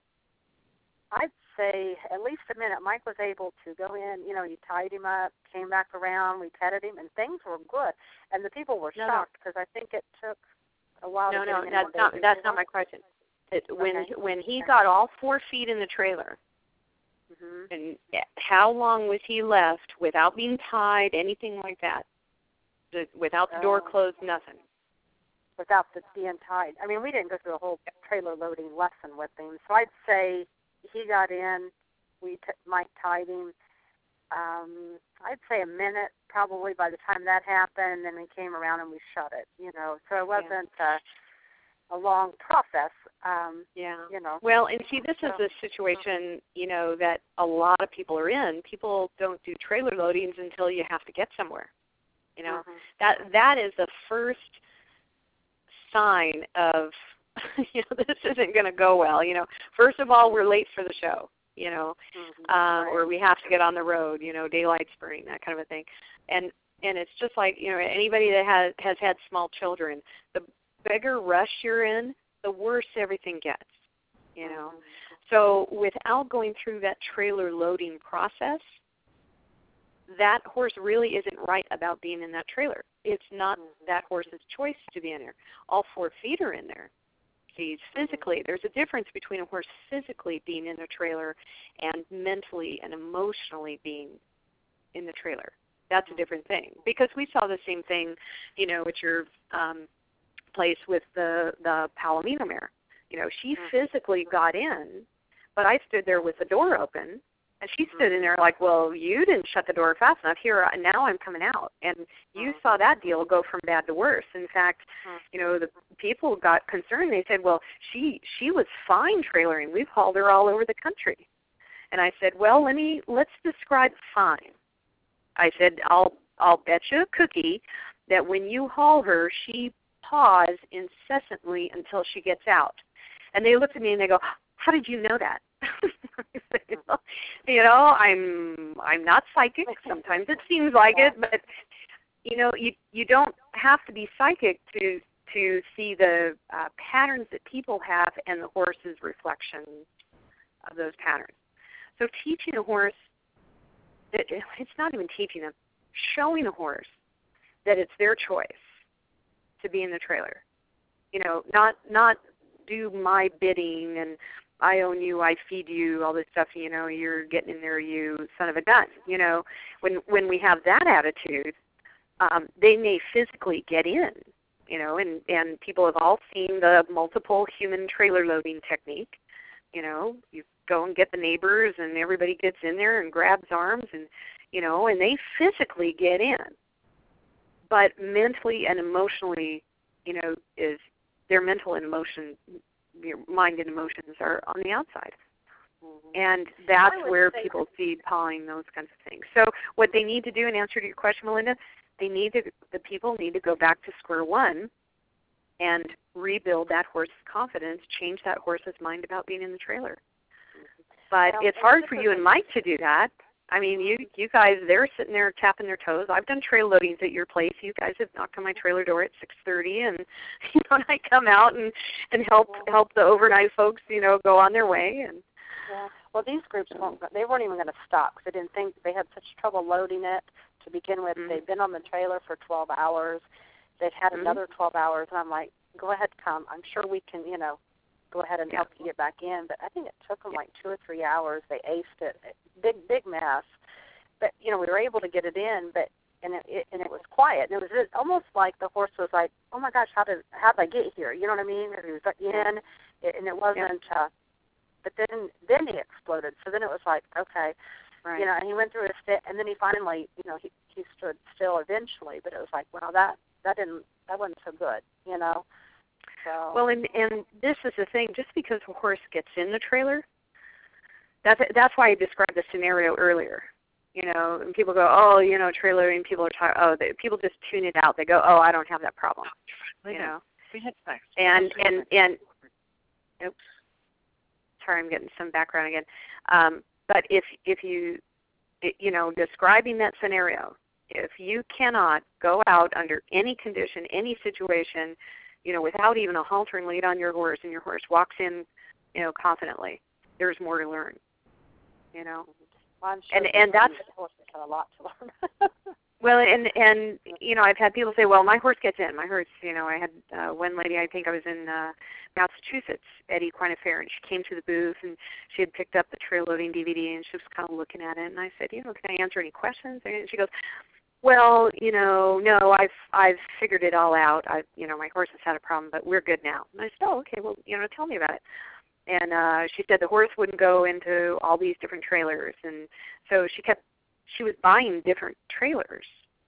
I'd say at least a minute. Mike was able to go in, you know, he tied him up, came back around, we petted him, and things were good. And the people were no, shocked because I think it took a while no, to get no, him in. that's not, that's not my question. It, when, okay. when he okay. got all four feet in the trailer, mm-hmm. and how long was he left without being tied, anything like that, the, without the door oh. closed, nothing? Without the being tied. I mean, we didn't go through a whole trailer loading lesson with him, so I'd say he got in, we t- Mike tied him, um, I'd say a minute probably by the time that happened, and then came around and we shut it, you know. So it wasn't yeah. a, a long process, um, yeah. you know. Well, and see, this so. is a situation, you know, that a lot of people are in. People don't do trailer loadings until you have to get somewhere, you know. Mm-hmm. That That is the first sign of, you know, this isn't going to go well. You know, first of all, we're late for the show, you know, mm-hmm. uh, right. or we have to get on the road, you know, daylight's burning, that kind of a thing. And and it's just like, you know, anybody that has, has had small children, the bigger rush you're in, the worse everything gets, you know. Mm-hmm. So without going through that trailer loading process, that horse really isn't right about being in that trailer. It's not that horse's choice to be in there. All four feet are in there. See, physically, there's a difference between a horse physically being in a trailer and mentally and emotionally being in the trailer. That's a different thing. Because we saw the same thing, you know, at your um, place with the, the Palomino mare. You know, she physically got in, but I stood there with the door open, And she stood in there like, well, you didn't shut the door fast enough. Here, now I'm coming out. And you mm-hmm. saw that deal go from bad to worse. In fact, mm-hmm. you know, the people got concerned. They said, well, she she was fine trailering. We've hauled her all over the country. And I said, well, let me, let's describe fine. I said, I'll, I'll bet you a cookie that when you haul her, she paws incessantly until she gets out. And they looked at me and they go, how did you know that? you know, I'm I'm not psychic. Sometimes it seems like it, but you know, you you don't have to be psychic to to see the uh, patterns that people have and the horse's reflection of those patterns. So teaching a horse, it, it's not even teaching them, showing a horse that it's their choice to be in the trailer. You know, not not do my bidding and I own you, I feed you, all this stuff, you know, you're getting in there, you son of a gun. You know, when when we have that attitude, um, they may physically get in, you know, and, and people have all seen the multiple human trailer loading technique. You know, you go and get the neighbors and everybody gets in there and grabs arms and, you know, and they physically get in. But mentally and emotionally, you know, is their mental and emotion, your mind and emotions are on the outside. Mm-hmm. And that's where people see pawing, those kinds of things. So what they need to do, in answer to your question, Melinda, they need to, the people need to go back to square one and rebuild that horse's confidence, change that horse's mind about being in the trailer. Mm-hmm. But well, it's hard for you and Mike to do that. I mean, you you guys, they're sitting there tapping their toes. I've done trail loadings at your place. You guys have knocked on my trailer door at six thirty, and you know, and I come out and, and help yeah. help the overnight folks, you know, go on their way. And yeah. Well, these groups weren't. They weren't even going to stop because they didn't think they had such trouble loading it to begin with. Mm-hmm. They'd been on the trailer for twelve hours. They'd had mm-hmm. another twelve hours, and I'm like, go ahead, come. I'm sure we can, you know, go ahead and help you get back in. But I think it took them like two or three hours. They aced it. Big, big mess. But, you know, we were able to get it in, but and it, it and it was quiet. And it was almost like the horse was like, oh, my gosh, how did how did I get here? You know what I mean? Or he was in, and it wasn't, yeah. uh, but then then he exploded. So then it was like, okay. Right. You know, and he went through a fit, and then he finally, you know, he, he stood still eventually. But it was like, well, that, that didn't, that wasn't so good, you know. So. Well, and, and this is the thing. Just because a horse gets in the trailer, that's that's why I described the scenario earlier. You know, and people go, oh, you know, trailering. People are talking. Oh, they, people just tune it out. They go, oh, I don't have that problem. You know, and and and. Oops. Sorry, I'm getting some background again. Um, but if if you, you know, describing that scenario, if you cannot go out under any condition, any situation, you know, without even a halter and lead on your horse, and your horse walks in, you know, confidently, there's more to learn. You know, well, I'm sure and and that's a lot to learn. Well, and and you know, I've had people say, well, my horse gets in. My horse, you know, I had uh, one lady, I think I was in uh, Massachusetts at Equine Affair, and she came to the booth, and she had picked up the trail loading D V D, and she was kind of looking at it, and I said, you know, can I answer any questions? And she goes, well, you know, no, I've I've figured it all out. I, you know, my horse has had a problem, but we're good now. And I said, oh, okay, well, you know, tell me about it. And uh, she said the horse wouldn't go into all these different trailers, and so she kept. She was buying different trailers,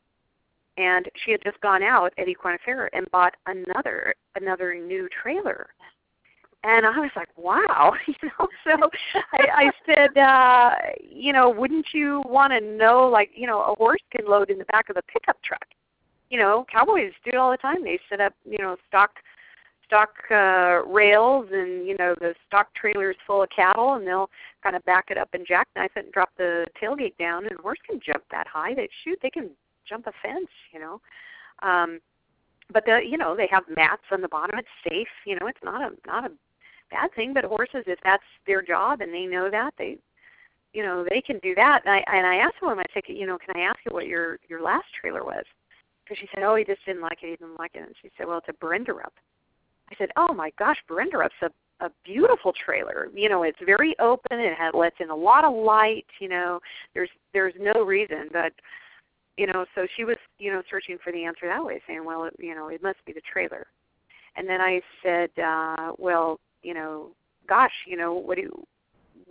and she had just gone out at Equine Affair and bought another another new trailer. And I was like, wow, you know. So I, I said, uh, you know, wouldn't you want to know, like, you know, a horse can load in the back of a pickup truck. You know, cowboys do it all the time. They set up, you know, stock stock uh, rails and, you know, the stock trailers full of cattle, and they'll kind of back it up and jackknife it and drop the tailgate down, and a horse can jump that high. They shoot, they can jump a fence, you know. Um, but, the, you know, they have mats on the bottom. It's safe. You know, it's not a not a bad thing, but horses, if that's their job and they know that, they, you know, they can do that. And I, and I asked one of my ticket, you know, can I ask you what your, your last trailer was? Because she said, oh, he just didn't like it, he didn't like it. And she said, well, it's a Brenderup. I said, oh, my gosh, Brenderup's a, a beautiful trailer. You know, it's very open. It has, lets in a lot of light. You know, there's there's no reason. But, you know, so she was, you know, searching for the answer that way, saying, well, it, you know, it must be the trailer. And then I said, uh, well, you know, gosh, you know, what do you,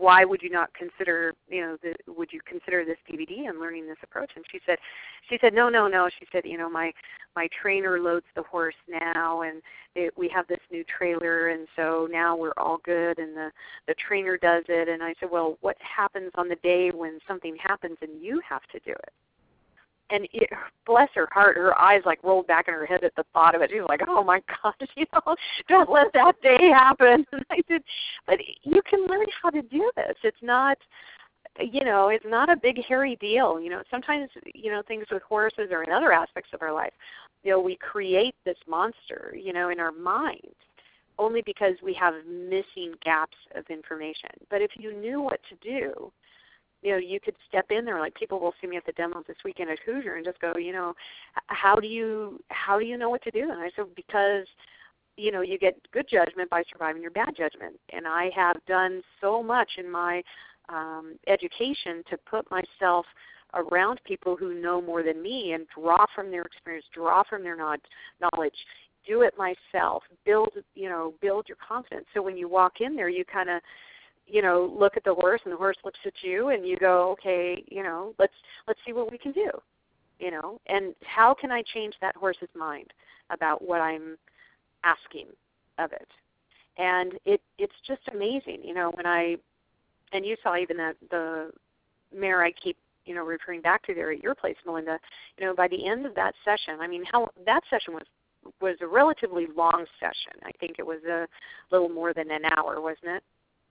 why would you not consider, you know, the, would you consider this D V D and learning this approach? And she said, she said, no, no, no. She said, you know, my my trainer loads the horse now, and it, we have this new trailer, and so now we're all good, and the the trainer does it. And I said, well, what happens on the day when something happens and you have to do it? And it, bless her heart, her eyes like rolled back in her head at the thought of it. She was like, oh my gosh, you know, don't let that day happen. And I said, but you can learn how to do this. It's not, you know, it's not a big hairy deal. You know, sometimes, you know, things with horses or in other aspects of our life, you know, we create this monster, you know, in our mind only because we have missing gaps of information. But if you knew what to do, you know, you could step in there. Like people will see me at the demo this weekend at Hoosier and just go, you know, how do you how do you know what to do? And I said, because, you know, you get good judgment by surviving your bad judgment. And I have done so much in my um, education to put myself around people who know more than me and draw from their experience, draw from their knowledge, do it myself, build, you know, build your confidence. So when you walk in there, you kind of, you know, look at the horse, and the horse looks at you, and you go, okay, you know, let's let's see what we can do, you know, and how can I change that horse's mind about what I'm asking of it? And it it's just amazing, you know, when I, and you saw even that the mare I keep, you know, referring back to there at your place, Melinda, you know, by the end of that session, I mean, how that session was was a relatively long session. I think it was a little more than an hour, wasn't it?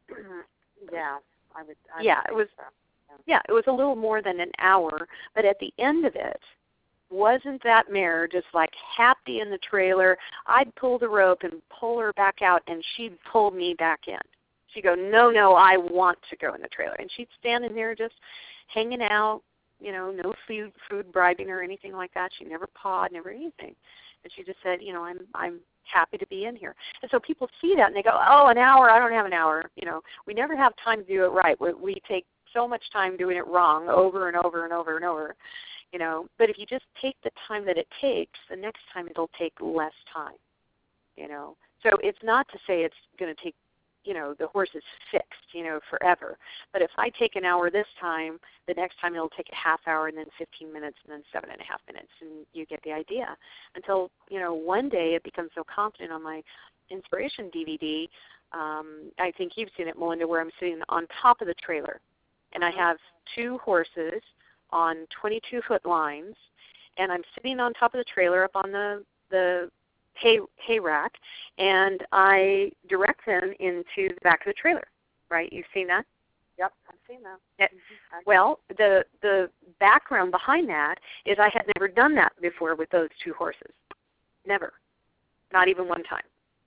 Yeah, I would. I yeah, would it was. so. yeah. yeah, it was a little more than an hour. But at the end of it, wasn't that mare just like happy in the trailer? I'd pull the rope and pull her back out, and she'd pull me back in. She'd go, no, no, I want to go in the trailer, and she'd stand in there just hanging out. You know, no food, food bribing or anything like that. She never pawed, never anything. And she just said, you know, I'm, I'm. happy to be in here. And so people see that and they go, oh, an hour, I don't have an hour. You know, we never have time to do it right. We, we take so much time doing it wrong over and over and over and over, you know. But if you just take the time that it takes, the next time it'll take less time, you know. So it's not to say it's going to take, you know, the horse is fixed, you know, forever. But if I take an hour this time, the next time it'll take a half hour and then fifteen minutes and then seven and a half minutes, and you get the idea. Until, you know, one day it becomes so confident on my inspiration D V D. Um, I think you've seen it, Melinda, where I'm sitting on top of the trailer. And I have two horses on twenty-two foot lines, and I'm sitting on top of the trailer up on the, the hay, hay rack, and I direct them into the back of the trailer, right? You've seen that? Yep, I've seen that. Yeah. Well, the the background behind that is I had never done that before with those two horses. Never. Not even one time.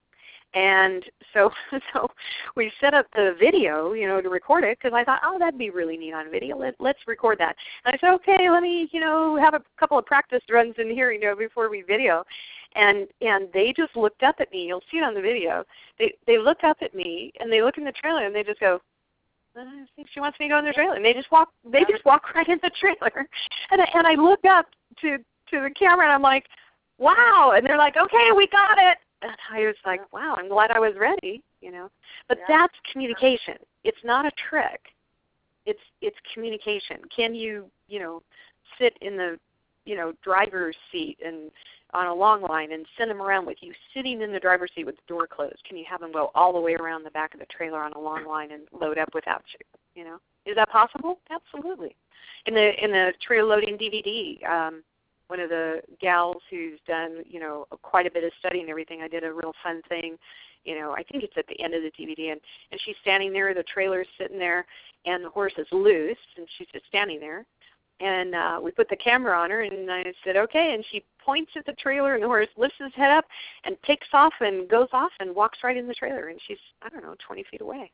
And so so we set up the video, you know, to record it because I thought, oh, that'd be really neat on video. Let, let's record that. And I said, okay, let me, you know, have a couple of practice runs in here, you know, before we video. And and they just looked up at me. You'll see it on the video. They they look up at me and they look in the trailer and they just go, I think she wants me to go in the trailer. And they just walk they just walk right in the trailer. And I, and I look up to to the camera and I'm like, wow. And they're like, okay, we got it. And I was like, wow, I'm glad I was ready, you know. But yeah. That's communication. It's not a trick. It's it's communication. Can you, you know, sit in the, you know, driver's seat and on a long line and send them around with you sitting in the driver's seat with the door closed? Can you have them go all the way around the back of the trailer on a long line and load up without you? You know, is that possible? Absolutely. In the in the trailer loading D V D, um, one of the gals who's done, you know, quite a bit of study and everything, I did a real fun thing. You know, I think it's at the end of the D V D, and, and she's standing there, the trailer's sitting there, and the horse is loose, and she's just standing there. And uh, we put the camera on her, and I said, okay, and she points at the trailer, and the horse lifts his head up and takes off and goes off and walks right in the trailer, and she's, I don't know, twenty feet away.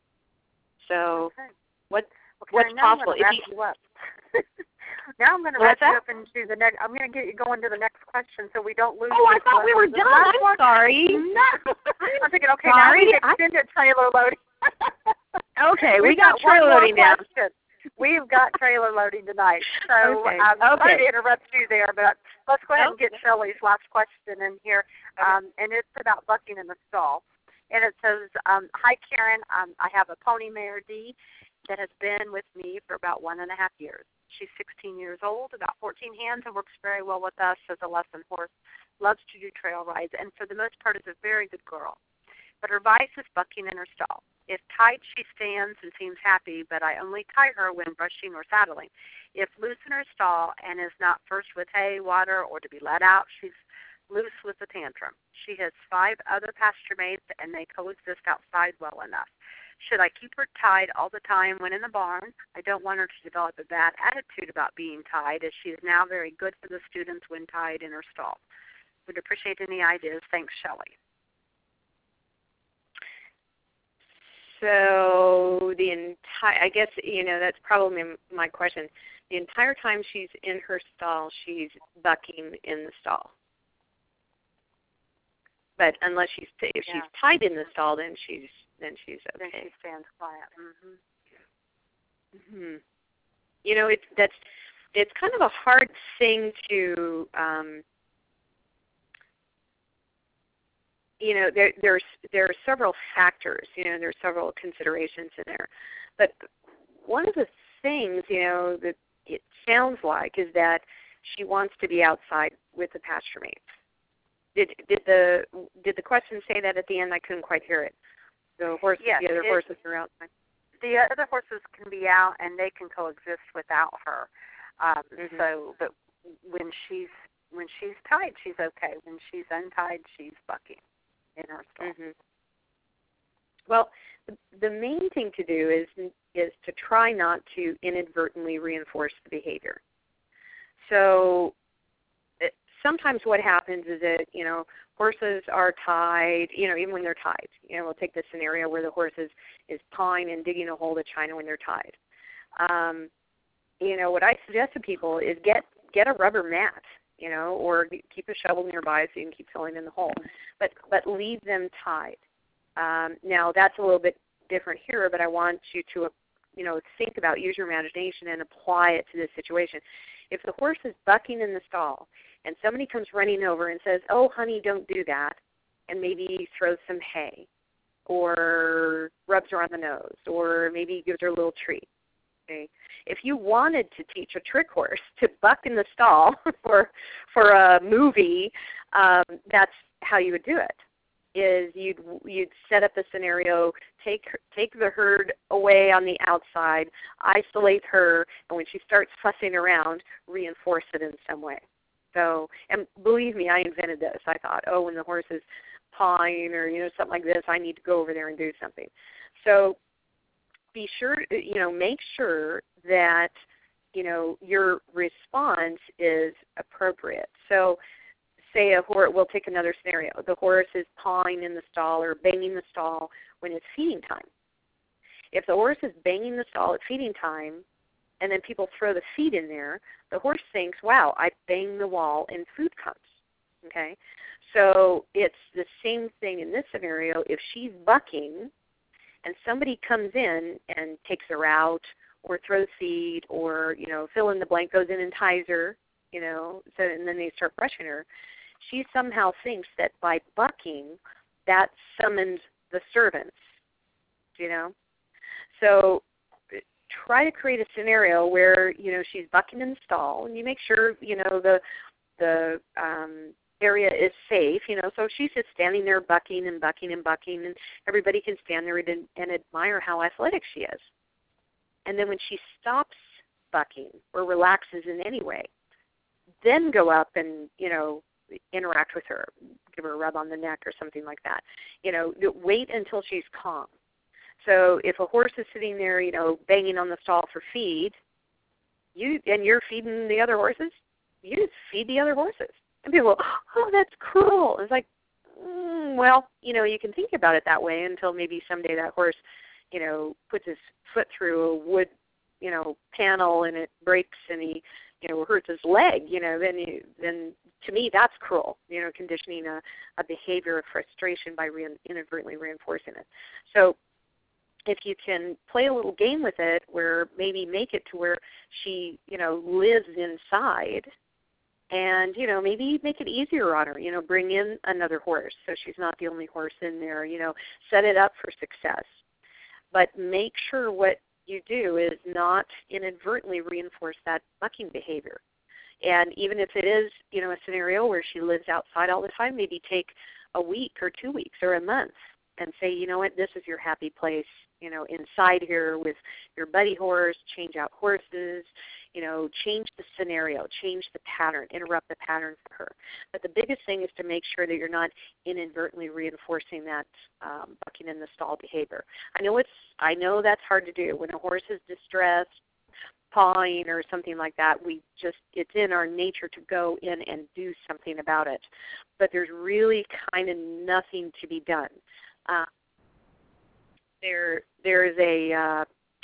So okay. what okay, what's now possible? I'm wrap if you, you up. Now I'm going to wrap you up into the next. I'm going to get you going to the next question, so we don't lose. Oh, I thought we were done. I'm one. sorry. No, I'm thinking. Okay, sorry. now we extended trailer loading. Okay, we We've got, got trailer loading down. We've got trailer loading tonight, so okay. I'm okay. sorry to interrupt you there, but let's go ahead okay. and get Shelley's last question in here, um, and it's about bucking in the stall. And it says, um, "Hi Karen, um, I have a pony mare D. that has been with me for about one and a half years. She's sixteen years old, about fourteen hands, and works very well with us as a lesson horse, loves to do trail rides, and for the most part is a very good girl. But her vice is bucking in her stall. If tied, she stands and seems happy, but I only tie her when brushing or saddling. If loose in her stall and is not first with hay, water, or to be let out, she's loose with a tantrum. She has five other pasture mates, and they coexist outside well enough. Should I keep her tied all the time when in the barn? I don't want her to develop a bad attitude about being tied, as she is now very good for the students when tied in her stall. Would appreciate any ideas. Thanks, Shelley. So the entire, I guess, you know, that's probably my question. The entire time she's in her stall, she's bucking in the stall. But unless she's, if yeah. she's tied in the stall, then she's then she's okay. Then she stands quiet. Mhm. Mhm. You know, it's that's it's kind of a hard thing to. Um, You know, there there's there are several factors. You know, there are several considerations in there, but one of the things, you know, that it sounds like is that she wants to be outside with the pasture mates. Did did the did the question say that at the end? I couldn't quite hear it. The horses, yes, the other it, horses are outside. The other horses can be out, and they can coexist without her. Um, mm-hmm. So, but when she's when she's tied, she's okay. When she's untied, she's bucking in her stall. Mm-hmm. Well, the, the main thing to do is is to try not to inadvertently reinforce the behavior. So it, sometimes what happens is that, you know, horses are tied, you know, even when they're tied. You know, we'll take this scenario where the horse is, is pawing and digging a hole to china when they're tied. Um, you know, what I suggest to people is get get a rubber mat, you know, or keep a shovel nearby so you can keep filling in the hole. But but leave them tied. Um, now, that's a little bit different here, but I want you to, you know, think about, use your imagination and apply it to this situation. If the horse is bucking in the stall and somebody comes running over and says, oh, honey, don't do that, and maybe throws some hay or rubs her on the nose or maybe gives her a little treat, okay? If you wanted to teach a trick horse to buck in the stall for for a movie, um, that's how you would do it. Is you'd you'd set up a scenario, take take the herd away on the outside, isolate her, and when she starts fussing around, reinforce it in some way. So, and believe me, I invented this. I thought, oh, when the horse is pawing or, you know, something like this, I need to go over there and do something. So be sure, you know, make sure that, you know, your response is appropriate. So say a horse, we'll take another scenario. The horse is pawing in the stall or banging the stall when it's feeding time. If the horse is banging the stall at feeding time and then people throw the feed in there, the horse thinks, wow, I banged the wall and food comes, okay? So it's the same thing in this scenario. If she's bucking and somebody comes in and takes her out or throws feed or, you know, fill in the blank, goes in and ties her, you know, so and then they start brushing her, she somehow thinks that by bucking, that summons the servants, you know. So try to create a scenario where, you know, she's bucking in the stall, and you make sure, you know, the the um, area is safe, you know, so she's just standing there bucking and bucking and bucking, and everybody can stand there and, and admire how athletic she is. And then when she stops bucking or relaxes in any way, then go up and, you know, interact with her, give her a rub on the neck or something like that. You know, wait until she's calm. So if a horse is sitting there, you know, banging on the stall for feed, you and you're feeding the other horses, you just feed the other horses. And people go, oh, that's cruel. It's like, mm, well, you know, you can think about it that way until maybe someday that horse, you know, puts his foot through a wood, you know, panel and it breaks and he, you know, hurts his leg, you know, then you, then to me that's cruel, you know, conditioning a, a behavior of frustration by re- inadvertently reinforcing it. So if you can play a little game with it where maybe make it to where she, you know, lives inside and, you know, maybe make it easier on her, you know, bring in another horse so she's not the only horse in there, you know, set it up for success. But make sure what you do is not inadvertently reinforce that bucking behavior. And even if it is, you know, a scenario where she lives outside all the time, maybe take a week or two weeks or a month and say, you know what, this is your happy place, you know, inside here with your buddy horse, change out horses, you know, change the scenario, change the pattern, interrupt the pattern for her. But the biggest thing is to make sure that you're not inadvertently reinforcing that um, bucking in the stall behavior. I know it's, I know that's hard to do. When a horse is distressed, pawing or something like that, we just, it's in our nature to go in and do something about it. But there's really kind of nothing to be done. Uh, there, there's a, uh,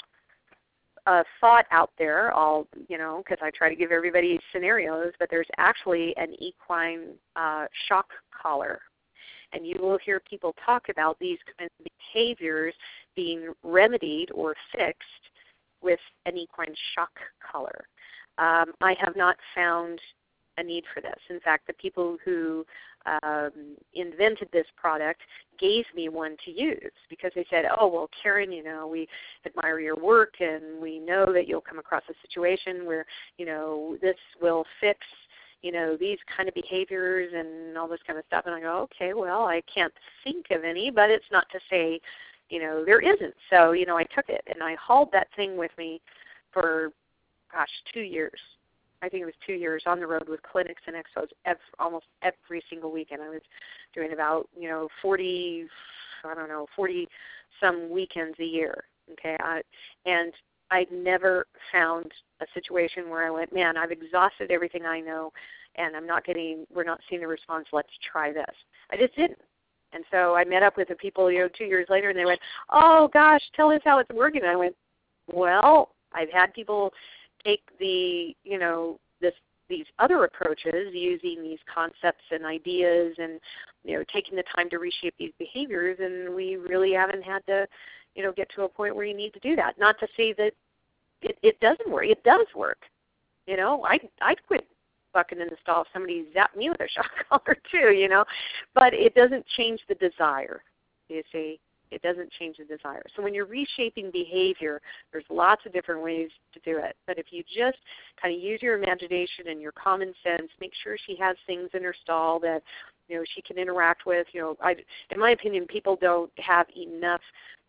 a thought out there, all, you know, because I try to give everybody scenarios, but there's actually an equine uh, shock collar. And you will hear people talk about these kinds of behaviors being remedied or fixed with an equine shock collar. Um, I have not found a need for this. In fact, the people who um, invented this product gave me one to use because they said, oh, well, Karen, you know, we admire your work and we know that you'll come across a situation where, you know, this will fix, you know, these kind of behaviors and all this kind of stuff. And I go, okay, well, I can't think of any, but it's not to say, you know, there isn't. So, you know, I took it and I hauled that thing with me for, gosh, two years. I think it was two years on the road with clinics and expos every, almost every single weekend. I was doing about, you know, forty, I don't know, forty some weekends a year. Okay, I, and I never found a situation where I went, man, I've exhausted everything I know, and I'm not getting, we're not seeing the response. Let's try this. I just didn't. And so I met up with the people, you know, two years later, and they went, oh, gosh, tell us how it's working. And I went, well, I've had people take the, you know, this these other approaches using these concepts and ideas and, you know, taking the time to reshape these behaviors, and we really haven't had to, you know, get to a point where you need to do that. Not to say that it, it doesn't work. It does work. You know, I, I'd quit bucking in the stall if somebody zapped me with a shock collar too, you know, but it doesn't change the desire, you see. It doesn't change the desire. So when you're reshaping behavior, there's lots of different ways to do it. But if you just kind of use your imagination and your common sense, make sure she has things in her stall that, you know, she can interact with. You know, I, in my opinion, people don't have enough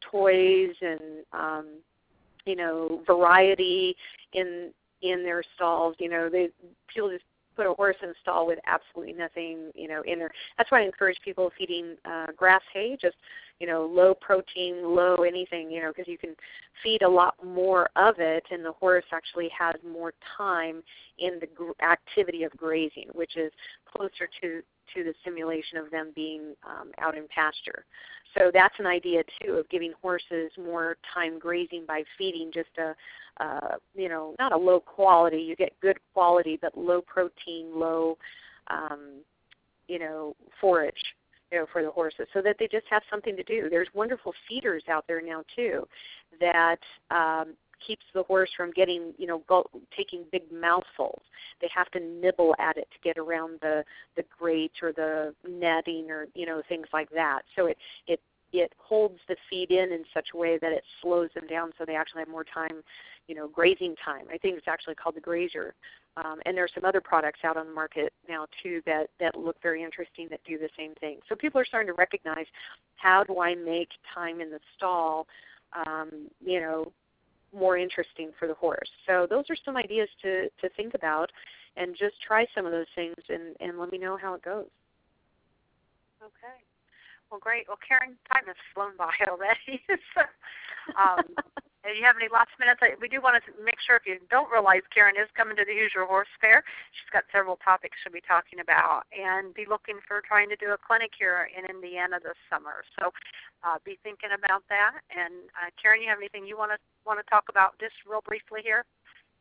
toys and, um, you know, variety in in their stalls. You know, they people just put a horse in a stall with absolutely nothing, you know, in there. That's why I encourage people feeding uh, grass hay, just, you know, low protein, low anything, you know, because you can feed a lot more of it, and the horse actually has more time in the gr- activity of grazing, which is closer to, to the simulation of them being um, out in pasture. So that's an idea, too, of giving horses more time grazing by feeding just a, uh, you know, not a low quality. You get good quality, but low protein, low, um, you know, forage, you know, for the horses, so that they just have something to do. There's wonderful feeders out there now, too, that um, keeps the horse from getting, you know, gul- taking big mouthfuls. They have to nibble at it to get around the, the grate or the netting or, you know, things like that. So it, it, it holds the feed in in such a way that it slows them down so they actually have more time, you know, grazing time. I think it's actually called the grazer. Um, and there are some other products out on the market now, too, that, that look very interesting that do the same thing. So people are starting to recognize, how do I make time in the stall, um, you know, more interesting for the horse. So those are some ideas to, to think about, and just try some of those things and, and let me know how it goes. Okay. Well, great. Well, Karen, time has flown by already. so, um, if you have any last minutes, we do want to make sure, if you don't realize, Karen is coming to the Use Your Horse Fair. She's got several topics she'll be talking about, and be looking for trying to do a clinic here in Indiana this summer. So uh, be thinking about that. And uh, Karen, you have anything you want to want to talk about just real briefly here?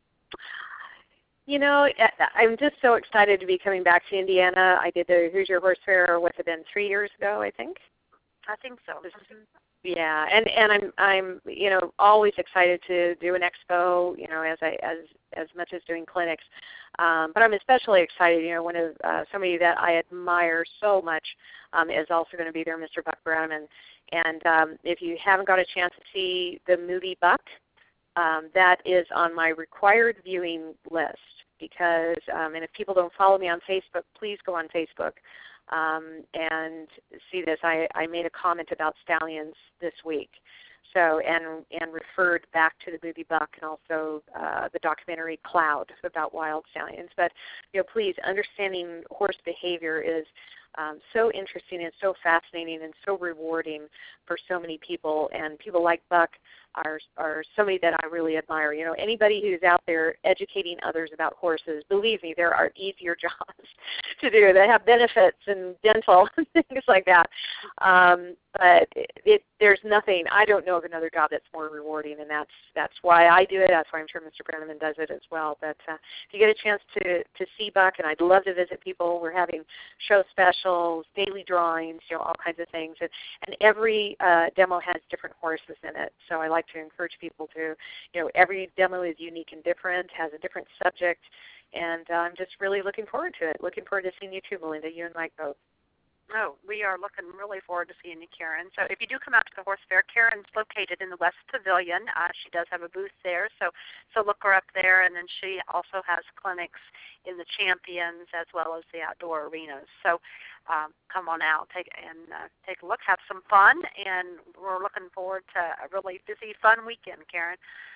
You know, I'm just so excited to be coming back to Indiana. I did the Who's Your Horse Fair, what's it been, three years ago, I think? I think so. Yeah, and and I'm I'm you know always excited to do an expo, you know, as I as as much as doing clinics. Um, but I'm especially excited, you know, one of uh, somebody that I admire so much um, is also going to be there, Mister Buck Brown. And and um, if you haven't got a chance to see the movie Buck, um, that is on my required viewing list because, um, and if people don't follow me on Facebook, please go on Facebook um, and see this. I, I made a comment about stallions this week. So and and referred back to the movie Buck and also uh, the documentary Cloud about wild stallions. But you know, please, understanding horse behavior is um, so interesting and so fascinating and so rewarding for so many people. And people like Buck are are somebody that I really admire. You know, anybody who's out there educating others about horses, believe me, there are easier jobs to do that have benefits and dental and things like that. Um, but it, it, there's nothing, I don't know of another job that's more rewarding, and that's that's why I do it. That's why I'm sure Mister Brenneman does it as well. But uh, if you get a chance to, to see Buck, and I'd love to visit people, we're having show specials, daily drawings, you know, all kinds of things. And, and every uh, demo has different horses in it. So I like to encourage people to, you know, every demo is unique and different, has a different subject, and uh, I'm just really looking forward to it. Looking forward to seeing you too, Melinda, you and Mike both. Oh, we are looking really forward to seeing you, Karen. So if you do come out to the horse fair, Karen's located in the West Pavilion. Uh, she does have a booth there, so so look her up there. And then she also has clinics in the Champions as well as the outdoor arenas. So um, come on out, take and uh, take a look, have some fun, and we're looking forward to a really busy, fun weekend, Karen.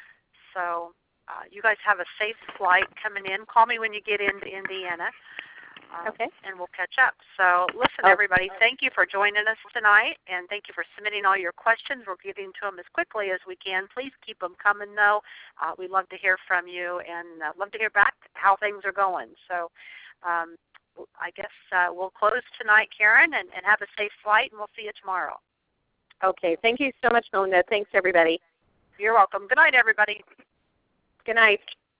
So uh, you guys have a safe flight coming in. Call me when you get into Indiana. Um, okay. And we'll catch up. So listen, oh. everybody, thank you for joining us tonight, and thank you for submitting all your questions. We're getting to them as quickly as we can. Please keep them coming, though. Uh, we love to hear from you and uh, love to hear back how things are going. So um, I guess uh, we'll close tonight, Karen, and, and have a safe flight, and we'll see you tomorrow. Okay. Thank you so much, Melinda. Thanks, everybody. You're welcome. Good night, everybody. Good night.